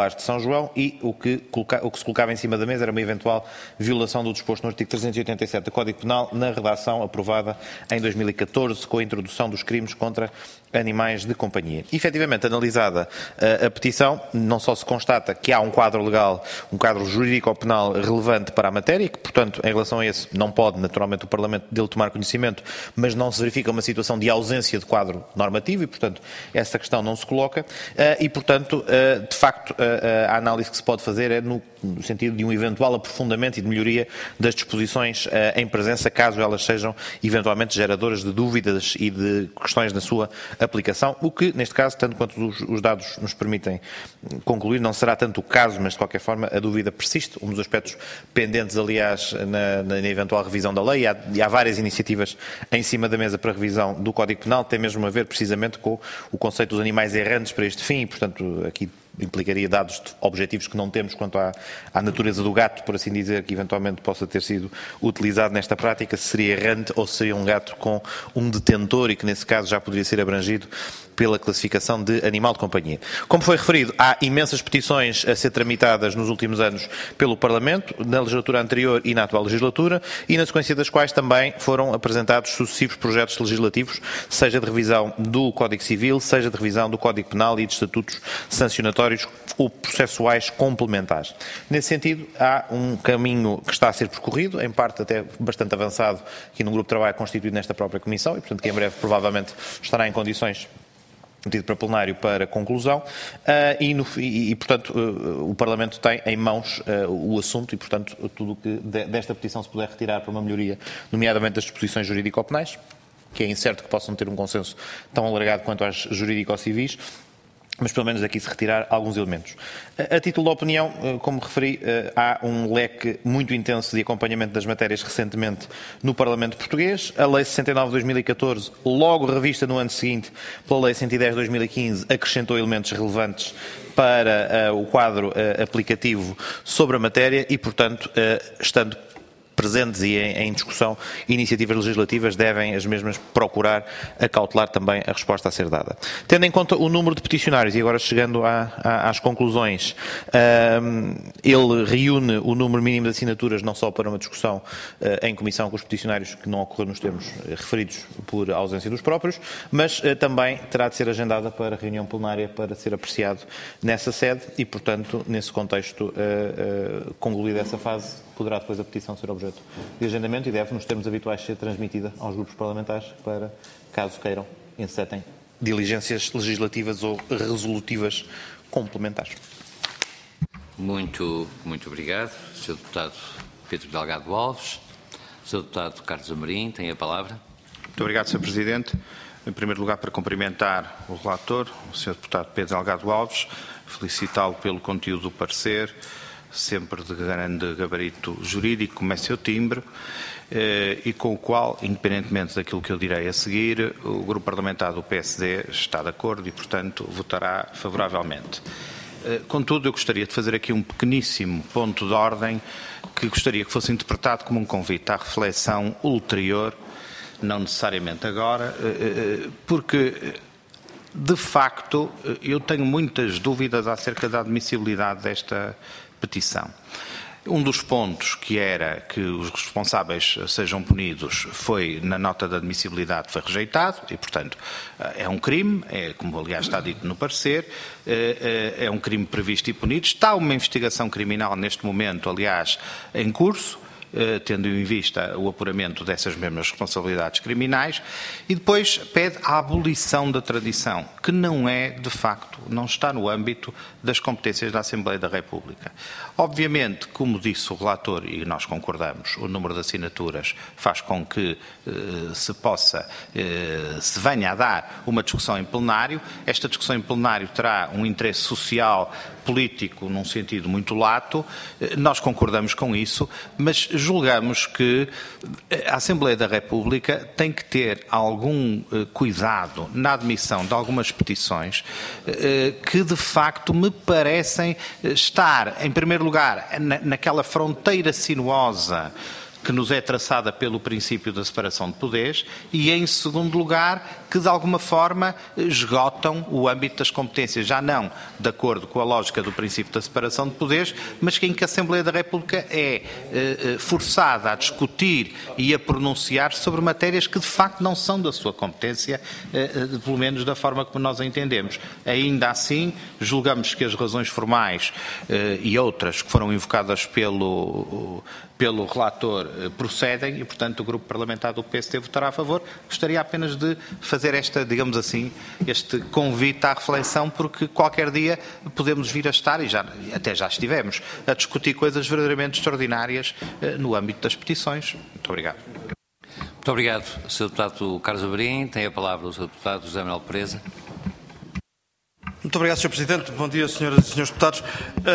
S7: Populares de São João e o que se colocava em cima da mesa era uma eventual violação do disposto no artigo 387 do Código Penal na redação aprovada em 2014 com a introdução dos crimes contra animais de companhia. Efetivamente, analisada a petição, não só se constata que há um quadro legal, um quadro jurídico-penal relevante para a matéria, que, portanto, em relação a esse, não pode, naturalmente, o Parlamento dele tomar conhecimento, mas não se verifica uma situação de ausência de quadro normativo e, portanto, essa questão não se coloca e, portanto, de facto, a análise que se pode fazer é no sentido de um eventual aprofundamento e de melhoria das disposições em presença, caso elas sejam eventualmente geradoras de dúvidas e de questões na sua aplicação, o que, neste caso, tanto quanto os dados nos permitem concluir, não será tanto o caso, mas de qualquer forma a dúvida persiste. Um dos aspectos pendentes, aliás, na eventual revisão da lei, e há várias iniciativas em cima da mesa para a revisão do Código Penal, tem mesmo a ver precisamente com o conceito dos animais errantes para este fim, e, portanto, aqui implicaria dados objetivos que não temos quanto à natureza do gato, por assim dizer, que eventualmente possa ter sido utilizado nesta prática, se seria errante ou se seria um gato com um detentor e que nesse caso já poderia ser abrangido pela classificação de animal de companhia. Como foi referido, há imensas petições a ser tramitadas nos últimos anos pelo Parlamento, na legislatura anterior e na atual legislatura, e na sequência das quais também foram apresentados sucessivos projetos legislativos, seja de revisão do Código Civil, seja de revisão do Código Penal e de estatutos sancionatórios ou processuais complementares. Nesse sentido, há um caminho que está a ser percorrido, em parte até bastante avançado, aqui num grupo de trabalho constituído nesta própria Comissão, e portanto que em breve provavelmente estará em condições metido para plenário para conclusão e, portanto, o Parlamento tem em mãos o assunto e, portanto, tudo o que desta petição se puder retirar para uma melhoria, nomeadamente das disposições jurídico-penais, que é incerto que possam ter um consenso tão alargado quanto às jurídico-civis, mas pelo menos aqui se retirar alguns elementos. A título de opinião, como referi, há um leque muito intenso de acompanhamento das matérias recentemente no Parlamento Português. A Lei 69 de 2014, logo revista no ano seguinte pela Lei 110 de 2015, acrescentou elementos relevantes para o quadro aplicativo sobre a matéria e, portanto, estando presentes e em discussão, iniciativas legislativas devem as mesmas procurar acautelar também a resposta a ser dada. Tendo em conta o número de peticionários, e agora chegando às conclusões, ele reúne o número mínimo de assinaturas não só para uma discussão em comissão com os peticionários, que não ocorreu nos termos referidos por ausência dos próprios, mas também terá de ser agendada para reunião plenária para ser apreciado nessa sede e, portanto, nesse contexto, concluída essa fase, poderá depois a petição ser objeto de agendamento e deve, nos termos habituais, ser transmitida aos grupos parlamentares para, caso queiram, encetem diligências legislativas ou resolutivas complementares.
S1: Muito obrigado. Sr. Deputado Pedro Delgado Alves. Sr. Deputado Carlos Amorim, tem a palavra.
S9: Muito obrigado, Sr. Presidente. Em primeiro lugar, para cumprimentar o relator, o Sr. Deputado Pedro Delgado Alves, felicitá-lo pelo conteúdo do parecer, sempre de grande gabarito jurídico, como é seu timbre, e com o qual, independentemente daquilo que eu direi a seguir, o Grupo Parlamentar do PSD está de acordo e, portanto, votará favoravelmente. Contudo, eu gostaria de fazer aqui um pequeníssimo ponto de ordem que gostaria que fosse interpretado como um convite à reflexão ulterior, não necessariamente agora, porque, de facto, eu tenho muitas dúvidas acerca da admissibilidade desta petição. Um dos pontos que era que os responsáveis sejam punidos foi, na nota de admissibilidade, foi rejeitado e, portanto, é um crime, como aliás está dito no parecer, é um crime previsto e punido. Está uma investigação criminal neste momento, aliás, em curso, tendo em vista o apuramento dessas mesmas responsabilidades criminais, e depois pede a abolição da tradição, que não é, de facto, não está no âmbito das competências da Assembleia da República. Obviamente, como disse o relator, e nós concordamos, o número de assinaturas faz com que se venha a dar uma discussão em plenário. Esta discussão em plenário terá um interesse social, político, num sentido muito lato. Nós concordamos com isso, mas julgamos que a Assembleia da República tem que ter algum cuidado na admissão de algumas petições que, de facto, me parecem estar, em primeiro lugar, naquela fronteira sinuosa que nos é traçada pelo princípio da separação de poderes e, em segundo lugar, que de alguma forma esgotam o âmbito das competências, já não de acordo com a lógica do princípio da separação de poderes, mas em que a Assembleia da República é forçada a discutir e a pronunciar sobre matérias que de facto não são da sua competência, pelo menos da forma como nós a entendemos. Ainda assim, julgamos que as razões formais e outras que foram invocadas pelo relator procedem e, portanto, o Grupo Parlamentar do PSD votará a favor. Gostaria apenas de fazer digamos assim, este convite à reflexão, porque qualquer dia podemos vir a estar, e até já estivemos, a discutir coisas verdadeiramente extraordinárias no âmbito das petições. Muito obrigado.
S1: Muito obrigado, Sr. Deputado Carlos Amorim. Tem a palavra o Sr. Deputado José Manuel Pereza.
S10: Muito obrigado, Sr. Presidente. Bom dia, senhoras e senhores deputados.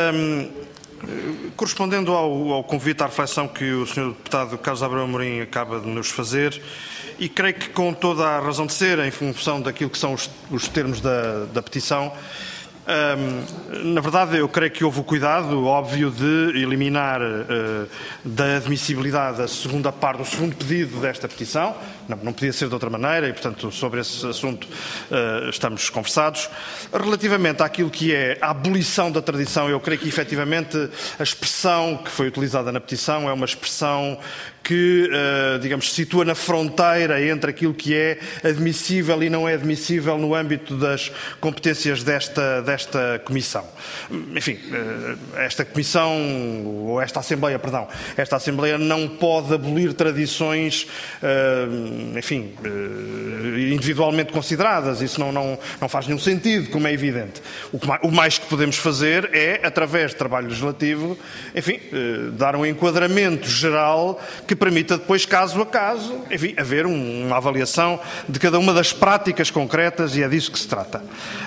S10: Correspondendo ao convite à reflexão que o Sr. Deputado Carlos Abreu Amorim acaba de nos fazer, e creio que com toda a razão de ser, em função daquilo que são os termos da petição, na verdade, eu creio que houve o cuidado, óbvio, de eliminar da admissibilidade a segunda parte, o segundo pedido desta petição. Não podia ser de outra maneira e, portanto, sobre esse assunto estamos conversados. Relativamente àquilo que é a abolição da tradição, eu creio que, efetivamente, a expressão que foi utilizada na petição é uma expressão que, digamos, se situa na fronteira entre aquilo que é admissível e não é admissível no âmbito das competências desta Comissão. Enfim, esta Comissão, ou esta Assembleia, perdão, esta Assembleia não pode abolir tradições, enfim, individualmente consideradas. Isso não faz nenhum sentido, como é evidente. O mais que podemos fazer é, através de trabalho legislativo, enfim, dar um enquadramento geral que permita depois, caso a caso, enfim, haver uma avaliação de cada uma das práticas concretas, e é disso que se trata.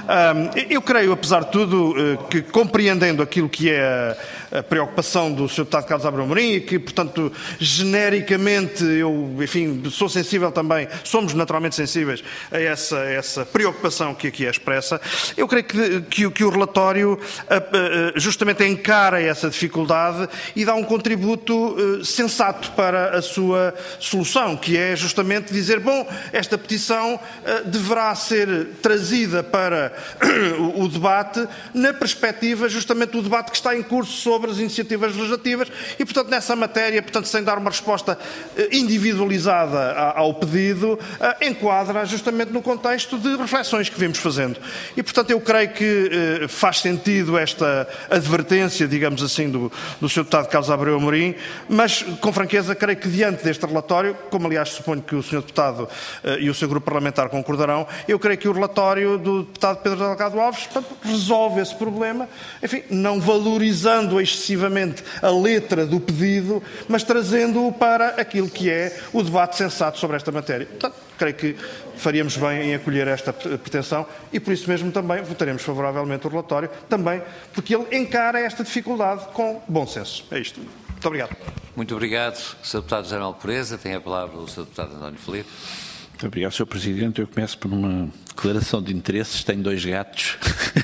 S10: Eu creio, apesar de tudo, que compreendendo aquilo que é a preocupação do Sr. Deputado Carlos Abreu Amorim e que, portanto, genericamente eu, enfim, sou sensível também, somos naturalmente sensíveis a essa preocupação que aqui é expressa, eu creio que o relatório justamente encara essa dificuldade e dá um contributo sensato para a sua solução, que é justamente dizer, bom, esta petição deverá ser trazida para o debate na perspectiva justamente do debate que está em curso sobre as iniciativas legislativas e, portanto, nessa matéria, portanto, sem dar uma resposta individualizada ao pedido, enquadra justamente no contexto de reflexões que vimos fazendo. E, portanto, eu creio que faz sentido esta advertência, digamos assim, do Sr. Deputado Carlos Abreu Amorim, mas, com franqueza, creio que diante deste relatório, como aliás suponho que o Sr. Deputado e o seu grupo parlamentar concordarão, eu creio que o relatório do Deputado Pedro Delgado Alves, portanto, resolve esse problema, enfim, não valorizando excessivamente a letra do pedido, mas trazendo-o para aquilo que é o debate sensato sobre esta matéria. Portanto, creio que faríamos bem em acolher esta pretensão e por isso mesmo também votaremos favoravelmente o relatório, também porque ele encara esta dificuldade com bom senso. É isto. Muito obrigado.
S1: Muito obrigado, Sr. Deputado José Manuel Pereza. Tem a palavra o Sr. Deputado António Filipe.
S6: Muito obrigado, Sr. Presidente. Eu começo por uma declaração de interesses. Tenho 2 gatos.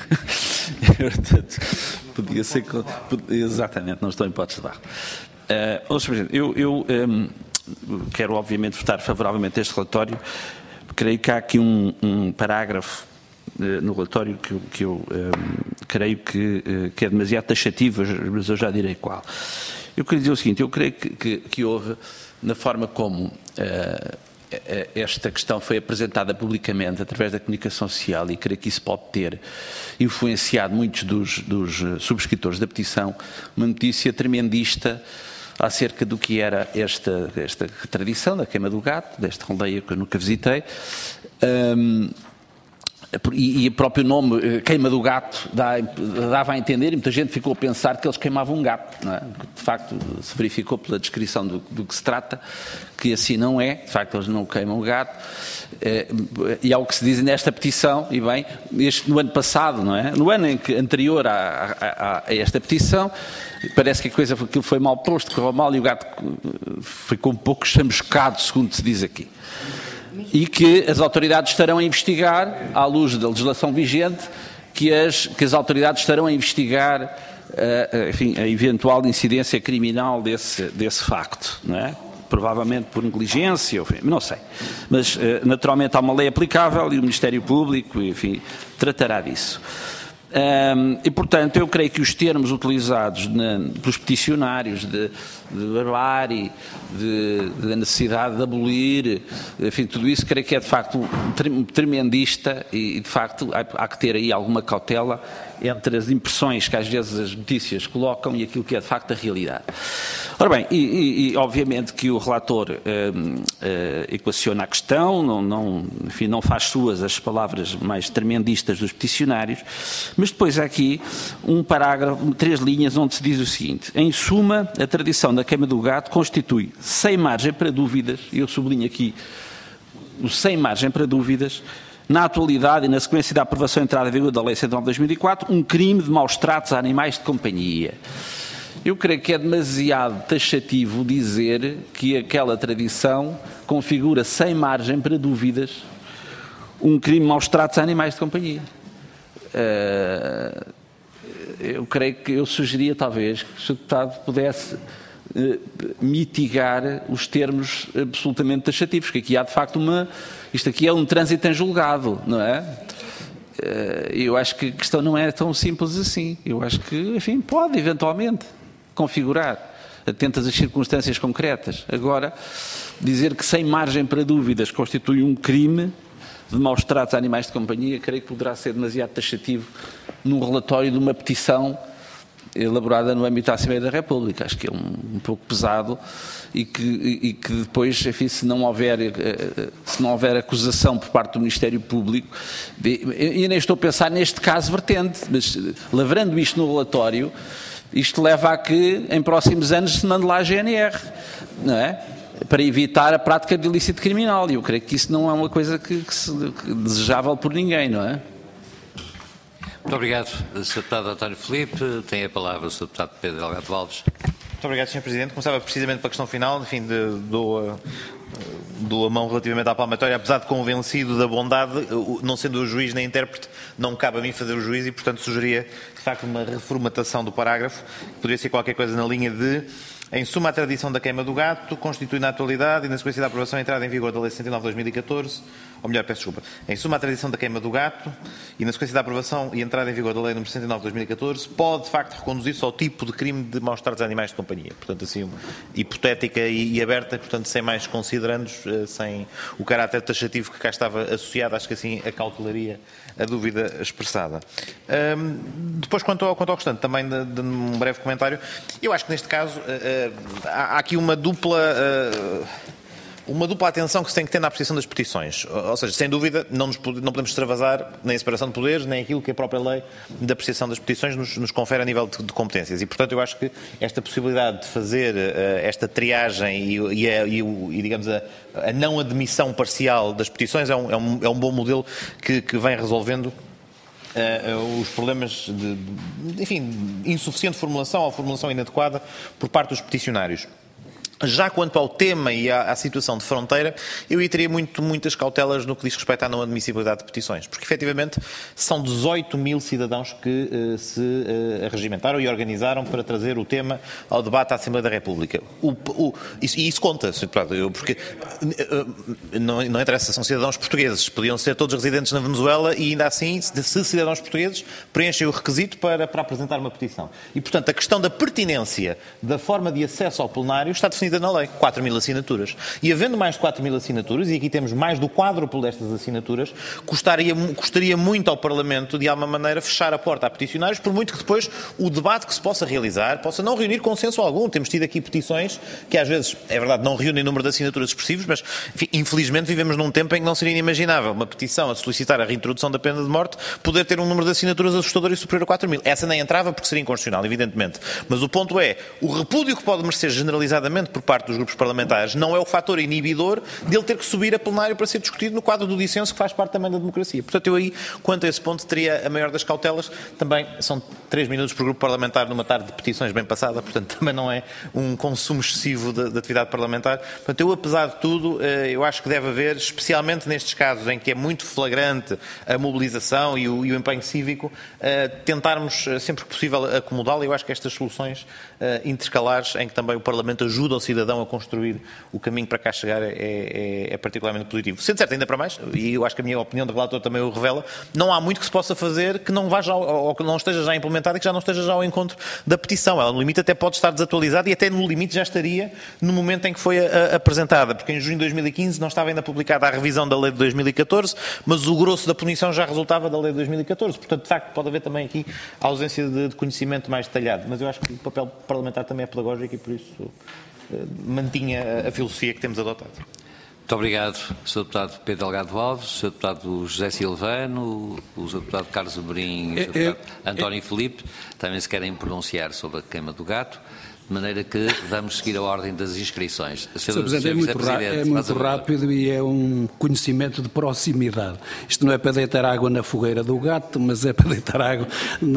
S6: Portanto, podia ser... Exatamente, não estou em hipótese de barro. Sr. Presidente, eu quero obviamente votar favoravelmente a este relatório. Creio que há aqui um parágrafo no relatório que eu creio que é demasiado taxativo, mas eu já direi qual. Eu queria dizer o seguinte, eu creio que houve, na forma como esta questão foi apresentada publicamente através da comunicação social, e creio que isso pode ter influenciado muitos dos subscritores da petição, uma notícia tremendista acerca do que era esta tradição da queima do gato, desta aldeia que eu nunca visitei, e o próprio nome queima do gato dava a entender, e muita gente ficou a pensar que eles queimavam um gato, não é? De facto se verificou pela descrição do que se trata que assim não é, de facto eles não queimam o gato, e é o que se diz nesta petição, e bem, no ano passado, não é? No ano anterior a esta petição, parece que aquilo foi mal posto, correu mal e o gato ficou um pouco chamuscado, segundo se diz aqui. E que as autoridades estarão a investigar, à luz da legislação vigente, que as autoridades estarão a investigar enfim, a eventual incidência criminal desse facto, não é? provavelmente por negligência, enfim, não sei. Mas, naturalmente, há uma lei aplicável e o Ministério Público, enfim, tratará disso. E, portanto, eu creio que os termos utilizados pelos peticionários de barbárie, da necessidade de abolir, enfim, tudo isso, creio que é de facto tremendista e de facto há que ter aí alguma cautela entre as impressões que às vezes as notícias colocam e aquilo que é de facto a realidade. Ora bem, e obviamente que o relator equaciona a questão, enfim, não faz suas as palavras mais tremendistas dos peticionários, mas depois há aqui um parágrafo, 3 linhas, onde se diz o seguinte: em suma, a tradição da queima do gado constitui, sem margem para dúvidas, e eu sublinho aqui o sem margem para dúvidas, na atualidade e na sequência da aprovação e entrada em vigor da Lei 109/2004, um crime de maus tratos a animais de companhia. Eu creio que é demasiado taxativo dizer que aquela tradição configura sem margem para dúvidas um crime de maus tratos a animais de companhia. Eu creio que eu sugeria talvez que o Sr. Deputado pudesse mitigar os termos absolutamente taxativos, que aqui há de facto isto aqui é um trânsito em julgado, não é? Eu acho que a questão não é tão simples assim. Eu acho que, enfim, pode eventualmente configurar, atentas às circunstâncias concretas. Agora, dizer que sem margem para dúvidas constitui um crime de maus tratos a animais de companhia, creio que poderá ser demasiado taxativo num relatório de uma petição elaborada no âmbito da Assembleia da República. Acho que é um pouco pesado e que depois, enfim, se não houver acusação por parte do Ministério Público, e nem estou a pensar neste caso vertente, mas lavrando isto no relatório, isto leva a que em próximos anos se mande lá a GNR, não é? Para evitar a prática de ilícito criminal. E eu creio que isso não é uma coisa que desejável por ninguém, não é?
S1: Muito obrigado, Sr. Deputado António Filipe. Tem a palavra o Sr. Deputado Pedro Delgado Alves.
S7: Muito obrigado, Sr. Presidente. Começava precisamente pela questão final, enfim, dou a mão relativamente à palmatória, apesar de convencido da bondade, não sendo eu juiz nem intérprete, não cabe a mim fazer o juízo e, portanto, sugeria, de facto, uma reformatação do parágrafo, que poderia ser qualquer coisa na linha de: em suma, a tradição da queima do gato constitui na atualidade e na sequência da aprovação e entrada em vigor da Lei 109/2014, ou melhor, peço desculpa, em suma, a tradição da queima do gato e na sequência da aprovação e entrada em vigor da Lei nº 109/2014 pode, de facto, reconduzir-se ao tipo de crime de maus tratos a animais de companhia. Portanto, assim, hipotética e aberta, portanto, sem mais considerandos, sem o caráter taxativo que cá estava associado, acho que assim acautelaria a dúvida expressada. Depois, quanto ao restante, também de um breve comentário, eu acho que neste caso há aqui uma dupla atenção que se tem que ter na apreciação das petições. Ou seja, sem dúvida, não podemos extravasar nem a separação de poderes, nem aquilo que a própria lei da apreciação das petições nos confere a nível de competências. E, portanto, eu acho que esta possibilidade de fazer esta triagem e digamos, a não admissão parcial das petições é um bom modelo que vem resolvendo os problemas de, enfim, insuficiente formulação ou formulação inadequada por parte dos peticionários. Já quanto ao tema e à situação de fronteira, eu aí teria muitas cautelas no que diz respeito à não admissibilidade de petições, porque efetivamente são 18 mil cidadãos que se regimentaram e organizaram para trazer o tema ao debate à Assembleia da República. E isso conta, porque não interessa, são cidadãos portugueses, podiam ser todos residentes na Venezuela e ainda assim, se cidadãos portugueses, preenchem o requisito para apresentar uma petição. E, portanto, a questão da pertinência da forma de acesso ao plenário está definida na lei, 4 mil assinaturas. E havendo mais de 4 mil assinaturas, e aqui temos mais do quádruplo destas assinaturas, custaria muito ao Parlamento, de alguma maneira, fechar a porta a peticionários, por muito que depois o debate que se possa realizar possa não reunir consenso algum. Temos tido aqui petições que às vezes, é verdade, não reúnem número de assinaturas expressivos, mas enfim, infelizmente vivemos num tempo em que não seria inimaginável uma petição a solicitar a reintrodução da pena de morte poder ter um número de assinaturas assustador e superior a 4 mil. Essa nem entrava porque seria inconstitucional, evidentemente. Mas o ponto é, o repúdio que pode merecer generalizadamente por parte dos grupos parlamentares não é o fator inibidor dele ter que subir a plenário para ser discutido no quadro do dissenso que faz parte também da democracia. Portanto, eu aí, quanto a esse ponto, teria a maior das cautelas. Também são 3 minutos por grupo parlamentar numa tarde de petições bem passada, portanto, também não é um consumo excessivo de atividade parlamentar. Portanto, eu, apesar de tudo, eu acho que deve haver, especialmente nestes casos em que é muito flagrante a mobilização e o empenho cívico, tentarmos, sempre que possível, acomodá-lo. Eu acho que estas soluções intercalares, em que também o Parlamento ajuda o cidadão a construir o caminho para cá chegar é particularmente positivo. Sendo certo, ainda para mais, e eu acho que a minha opinião de relator também o revela, não há muito que se possa fazer que não vá já, ou que não esteja já implementado e que já não esteja já ao encontro da petição. Ela, no limite, até pode estar desatualizada e até no limite já estaria no momento em que foi apresentada, porque em junho de 2015 não estava ainda publicada a revisão da lei de 2014, mas o grosso da punição já resultava da lei de 2014. Portanto, de facto, pode haver também aqui a ausência de conhecimento mais detalhado. Mas eu acho que o papel parlamentar também é pedagógico e, por isso, mantinha a filosofia que temos adotado.
S1: Muito obrigado, Sr. Deputado Pedro Delgado Alves, Sr. Deputado José Silvano, o Sr. Deputado Carlos Amorim e o Sr. Deputado António Filipe também se querem pronunciar sobre a queima do gato, de maneira que vamos seguir a ordem das inscrições.
S4: Sr. Presidente, é muito rápido e é um conhecimento de proximidade. Isto não é para deitar água na fogueira do gato, mas é para deitar água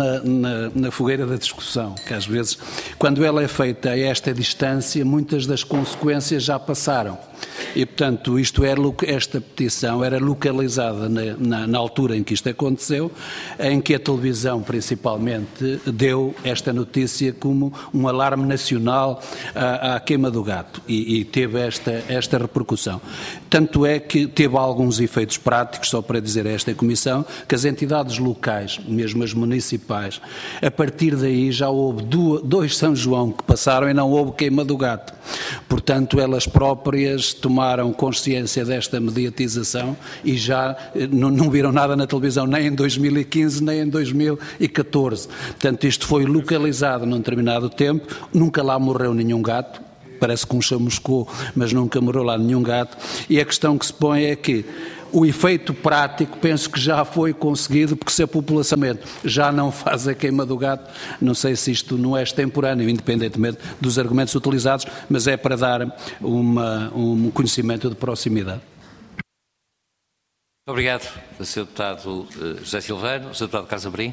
S4: na fogueira da discussão, que às vezes, quando ela é feita a esta distância, muitas das consequências já passaram. E, portanto, esta petição era localizada na altura em que isto aconteceu, em que a televisão, principalmente, deu esta notícia como um alarme nacional à queima do gato e teve esta repercussão. Tanto é que teve alguns efeitos práticos, só para dizer a esta Comissão, que as entidades locais, mesmo as municipais, a partir daí já houve dois São João que passaram e não houve queima do gato. Portanto, elas próprias tomaram consciência desta mediatização e já não viram nada na televisão, nem em 2015, nem em 2014. Portanto, isto foi localizado num determinado tempo, nunca lá morreu nenhum gato, parece que um chamuscou, mas nunca morreu lá nenhum gato, e a questão que se põe é que o efeito prático penso que já foi conseguido, porque se a população já não faz a queima do gato, não sei se isto não é extemporâneo, independentemente dos argumentos utilizados, mas é para dar um conhecimento de proximidade.
S1: Muito obrigado, Sr. Deputado José Silvano. Sr. Deputado Carlos Amorim.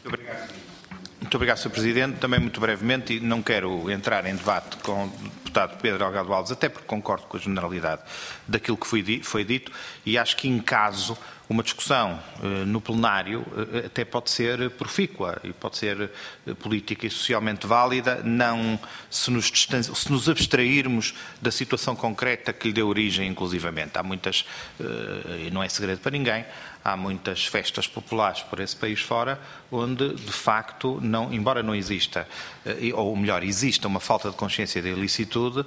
S9: Muito obrigado, Sr. Presidente. Também muito brevemente, e não quero entrar em debate com o deputado Pedro Delgado Alves, até porque concordo com a generalidade daquilo que foi dito, e acho que em caso uma discussão no plenário até pode ser profícua e pode ser política e socialmente válida, não se nos abstrairmos da situação concreta que lhe deu origem inclusivamente. Há muitas, e não é segredo para ninguém, há muitas festas populares por esse país fora, onde, de facto, embora não exista, ou melhor, exista uma falta de consciência da ilicitude,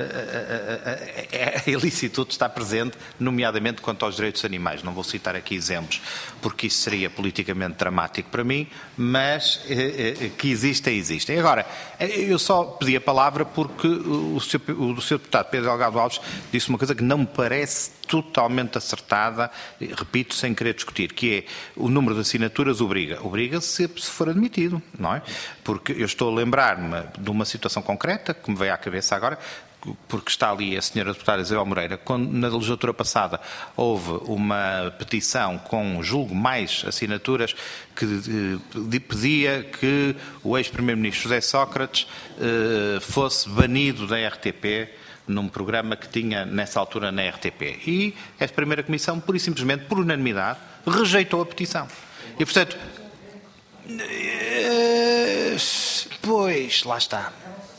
S9: a ilicitude está presente, nomeadamente quanto aos direitos animais. Não vou citar aqui exemplos, porque isso seria politicamente dramático para mim, mas que existem. Agora, eu só pedi a palavra porque o Sr. Deputado Pedro Delgado Alves disse uma coisa que não me parece totalmente acertada, repito, sem querer discutir, que é o número de assinaturas obriga-se se for admitido, não é? Porque eu estou a lembrar-me de uma situação concreta, que me veio à cabeça agora, porque está ali a senhora deputada Isabel Moreira, quando na legislatura passada houve uma petição com, julgo, mais assinaturas que pedia que o ex-primeiro-ministro José Sócrates fosse banido da RTP, num programa que tinha nessa altura na RTP. E a primeira comissão, pura e simplesmente, por unanimidade, rejeitou a petição. E, portanto, pois, lá está.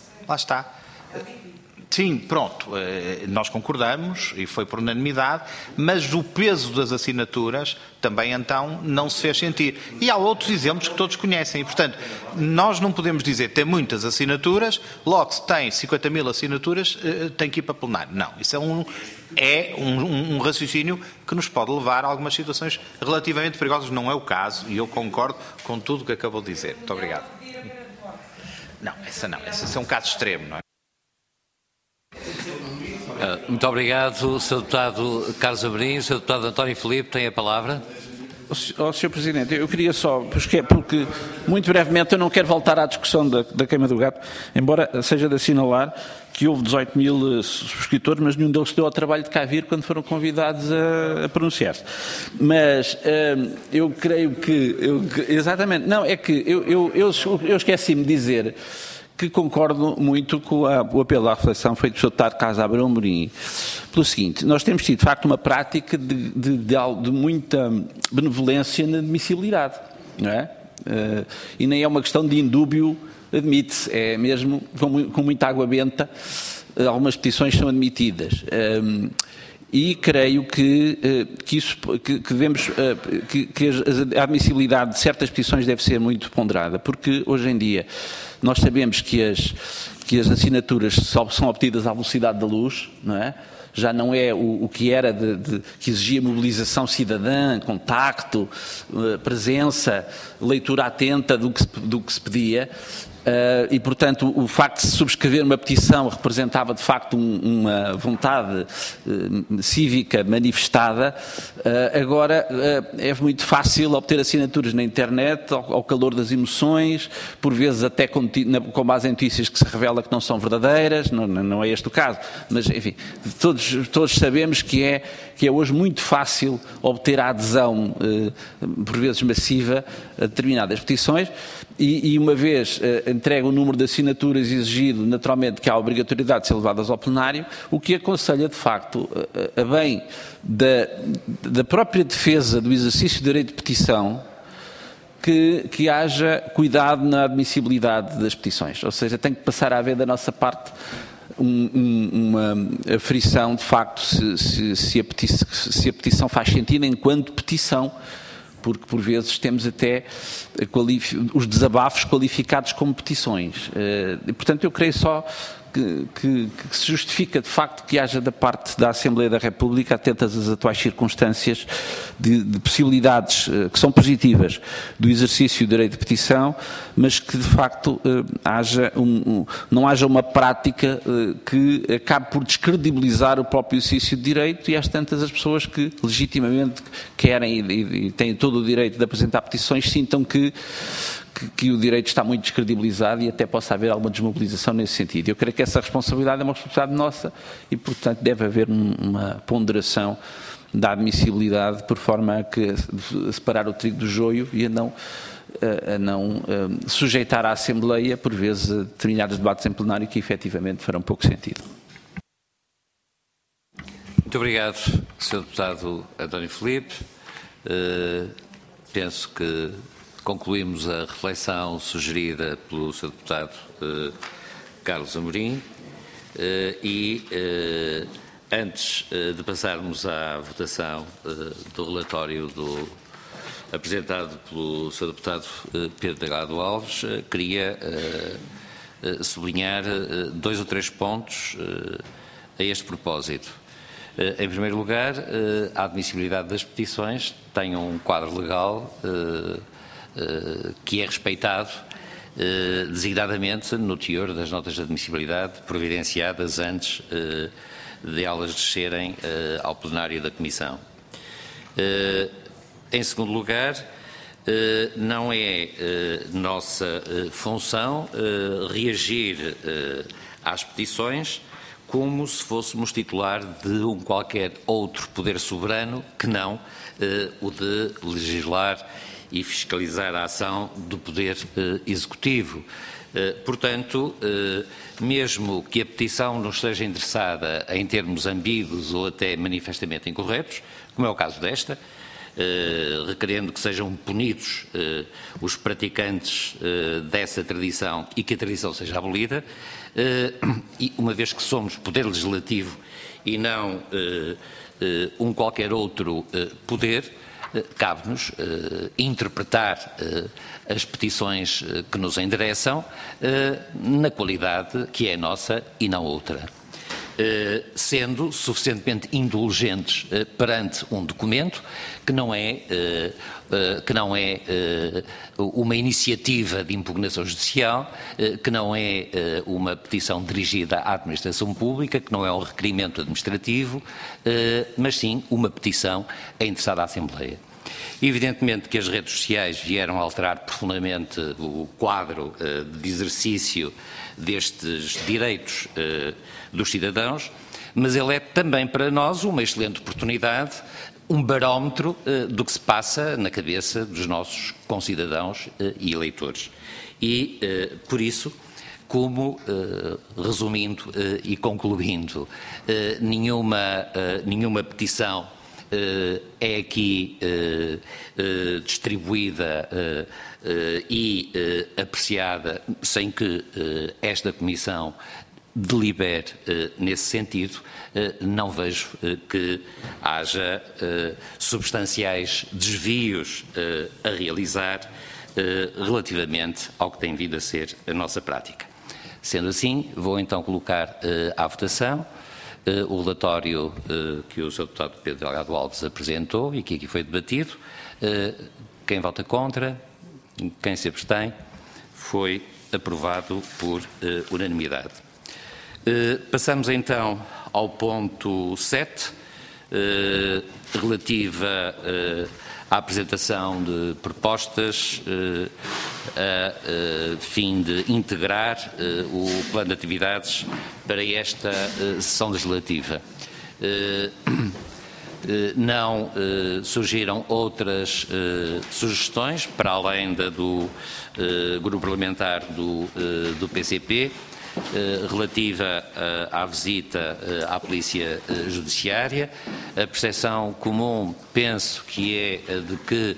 S9: Sim, pronto, nós concordamos e foi por unanimidade, mas o peso das assinaturas também então não se fez sentir. E há outros exemplos que todos conhecem e, portanto, nós não podemos dizer que tem muitas assinaturas, logo se tem 50 mil assinaturas, tem que ir para plenário. Não, isso é um raciocínio que nos pode levar a algumas situações relativamente perigosas. Não é o caso e eu concordo com tudo o que acabou de dizer. Muito obrigado. Não, esse é um caso extremo, não é?
S1: Muito obrigado, Sr. Deputado Carlos Amorim. O Sr. Deputado António Filipe tem a palavra.
S6: Sr. Presidente, eu queria só, porque muito brevemente eu não quero voltar à discussão da queima do gato, embora seja de assinalar que houve 18 mil subscritores, mas nenhum deles deu ao trabalho de cá vir quando foram convidados a pronunciar-se. Mas eu creio que... exatamente, não, é que eu esqueci-me de dizer que concordo muito com o apelo à reflexão feito pelo Sr. Deputado Carlos Amorim, pelo seguinte: nós temos tido, de facto, uma prática de muita benevolência na admissibilidade, não é? E nem é uma questão de indúbio, admite-se, é mesmo com muita água benta, algumas petições são admitidas. E creio que a admissibilidade de certas petições deve ser muito ponderada, porque hoje em dia nós sabemos que as assinaturas são obtidas à velocidade da luz, não é? Já não é o que era que exigia mobilização cidadã, contacto, presença, leitura atenta do que se pedia. E, portanto, o facto de se subscrever uma petição representava, de facto, uma vontade cívica manifestada. Agora é muito fácil obter assinaturas na internet, ao calor das emoções, por vezes até com base em notícias que se revela que não são verdadeiras, não é este o caso, mas, enfim, todos sabemos que é hoje muito fácil obter a adesão, por vezes massiva, a determinadas petições. E uma vez entregue o número de assinaturas exigido, naturalmente que há a obrigatoriedade de ser levadas ao plenário, o que aconselha, de facto, a bem da própria defesa do exercício do direito de petição, que haja cuidado na admissibilidade das petições. Ou seja, tem que passar a haver da nossa parte uma aferição, de facto, se a petição faz sentido enquanto petição, porque por vezes temos até os desabafos qualificados como petições. E, portanto, eu creio só que se justifica de facto que haja da parte da Assembleia da República, atentas às atuais circunstâncias, de possibilidades que são positivas do exercício do direito de petição, mas que de facto não haja uma prática que acabe por descredibilizar o próprio exercício de direito, e às tantas as pessoas que legitimamente querem e têm todo o direito de apresentar petições sintam que o direito está muito descredibilizado e até possa haver alguma desmobilização nesse sentido. Eu creio que essa responsabilidade é uma responsabilidade nossa e, portanto, deve haver uma ponderação da admissibilidade por forma a separar o trigo do joio e a não sujeitar a Assembleia, por vezes, a determinados debates em plenário que efetivamente farão pouco sentido.
S1: Muito obrigado, Sr. Deputado António Filipe. Penso que concluímos a reflexão sugerida pelo Sr. Deputado Carlos Amorim antes de passarmos à votação do relatório apresentado pelo Sr. Deputado Pedro Delgado Alves, queria sublinhar 2 ou 3 pontos a este propósito. Em primeiro lugar, a admissibilidade das petições tem um quadro legal que é respeitado designadamente no teor das notas de admissibilidade providenciadas antes de elas descerem ao plenário da Comissão. Em segundo lugar, não é nossa função reagir às petições como se fôssemos titular de um qualquer outro poder soberano que não o de legislar e fiscalizar a ação do Poder Executivo. Portanto, mesmo que a petição não esteja endereçada em termos ambíguos ou até manifestamente incorretos, como é o caso desta, requerendo que sejam punidos os praticantes dessa tradição e que a tradição seja abolida, e uma vez que somos Poder Legislativo e não um qualquer outro poder, cabe-nos interpretar as petições que nos endereçam na qualidade que é nossa e não outra. Sendo suficientemente indulgentes perante um documento que não é uma iniciativa de impugnação judicial, que não é uma petição dirigida à administração pública, que não é um requerimento administrativo, mas sim uma petição endereçada à Assembleia. Evidentemente que as redes sociais vieram alterar profundamente o quadro de exercício destes direitos dos cidadãos, mas ele é também para nós uma excelente oportunidade, um barómetro do que se passa na cabeça dos nossos concidadãos e eleitores. E, por isso, como, resumindo e concluindo, nenhuma petição é aqui distribuída e apreciada sem que esta Comissão delibere nesse sentido, não vejo que haja substanciais desvios a realizar relativamente ao que tem vindo a ser a nossa prática. Sendo assim, vou então colocar à votação o relatório que o Sr. Deputado Pedro Delgado Alves apresentou e que aqui foi debatido. Quem vota contra? Quem se abstém? Foi aprovado por unanimidade. Passamos então ao ponto 7, relativa à apresentação de propostas a fim de integrar o plano de atividades para esta sessão legislativa. Não surgiram outras sugestões, para além da do grupo parlamentar do PCP, relativa à visita à Polícia Judiciária. A percepção comum, penso que é de que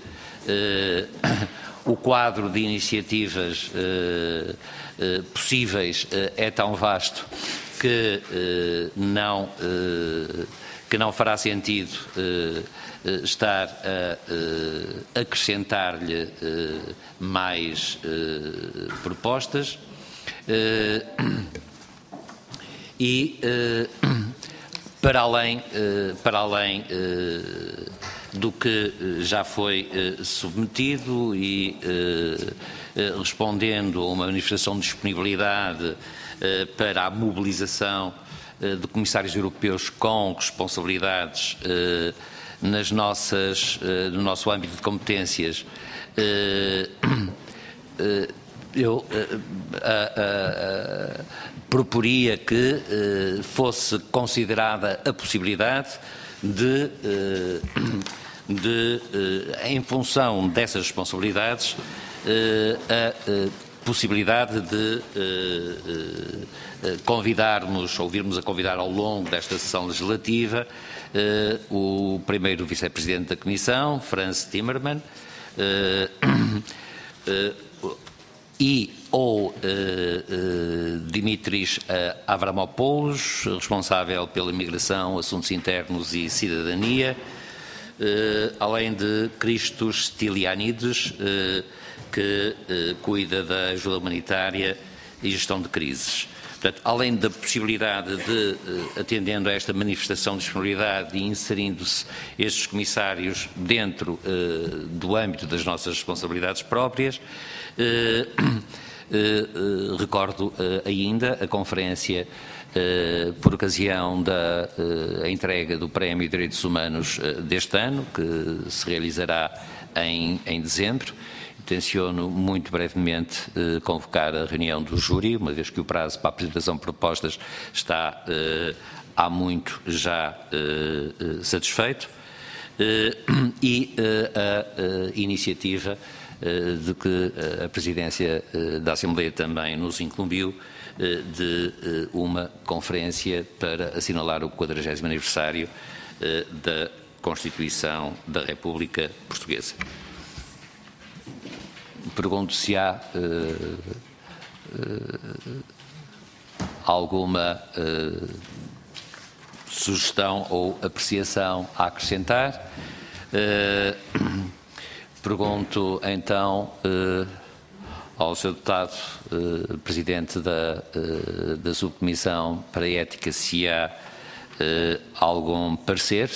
S1: o quadro de iniciativas possíveis é tão vasto que não fará sentido estar a acrescentar-lhe mais propostas. E para além do que já foi submetido e respondendo a uma manifestação de disponibilidade para a mobilização de comissários europeus com responsabilidades no nosso âmbito de competências, eu proporia que fosse considerada a possibilidade em função dessas responsabilidades, a possibilidade de convidarmos, ou virmos a convidar ao longo desta sessão legislativa, o primeiro vice-presidente da Comissão, Frans Timmermans, ou Dimitris Avramopoulos, responsável pela imigração, assuntos internos e cidadania, além de Christos Stylianides, que cuida da ajuda humanitária e gestão de crises. Portanto, além da possibilidade de, atendendo a esta manifestação de disponibilidade e inserindo-se estes comissários dentro do âmbito das nossas responsabilidades próprias, recordo ainda a conferência por ocasião da entrega do Prémio de Direitos Humanos deste ano, que se realizará em dezembro. Tenciono muito brevemente convocar a reunião do júri, uma vez que o prazo para a apresentação de propostas está há muito já satisfeito, e a iniciativa de que a Presidência da Assembleia também nos incumbiu de uma conferência para assinalar o 40º aniversário da Constituição da República Portuguesa. Pergunto se há alguma sugestão ou apreciação a acrescentar. Pergunto então ao Sr. Deputado Presidente da Subcomissão para a Ética se há algum parecer.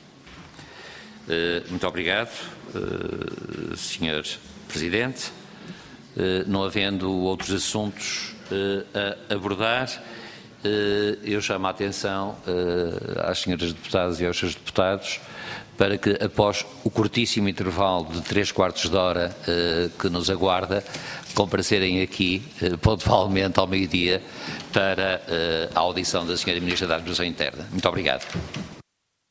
S1: Muito obrigado, Sr. Presidente. Não havendo outros assuntos a abordar, eu chamo a atenção às senhoras deputadas e aos seus deputados para que, após o curtíssimo intervalo de 3/4 de hora que nos aguarda, comparecerem aqui, pontualmente ao meio-dia, para a audição da senhora Ministra da Administração Interna. Muito obrigado.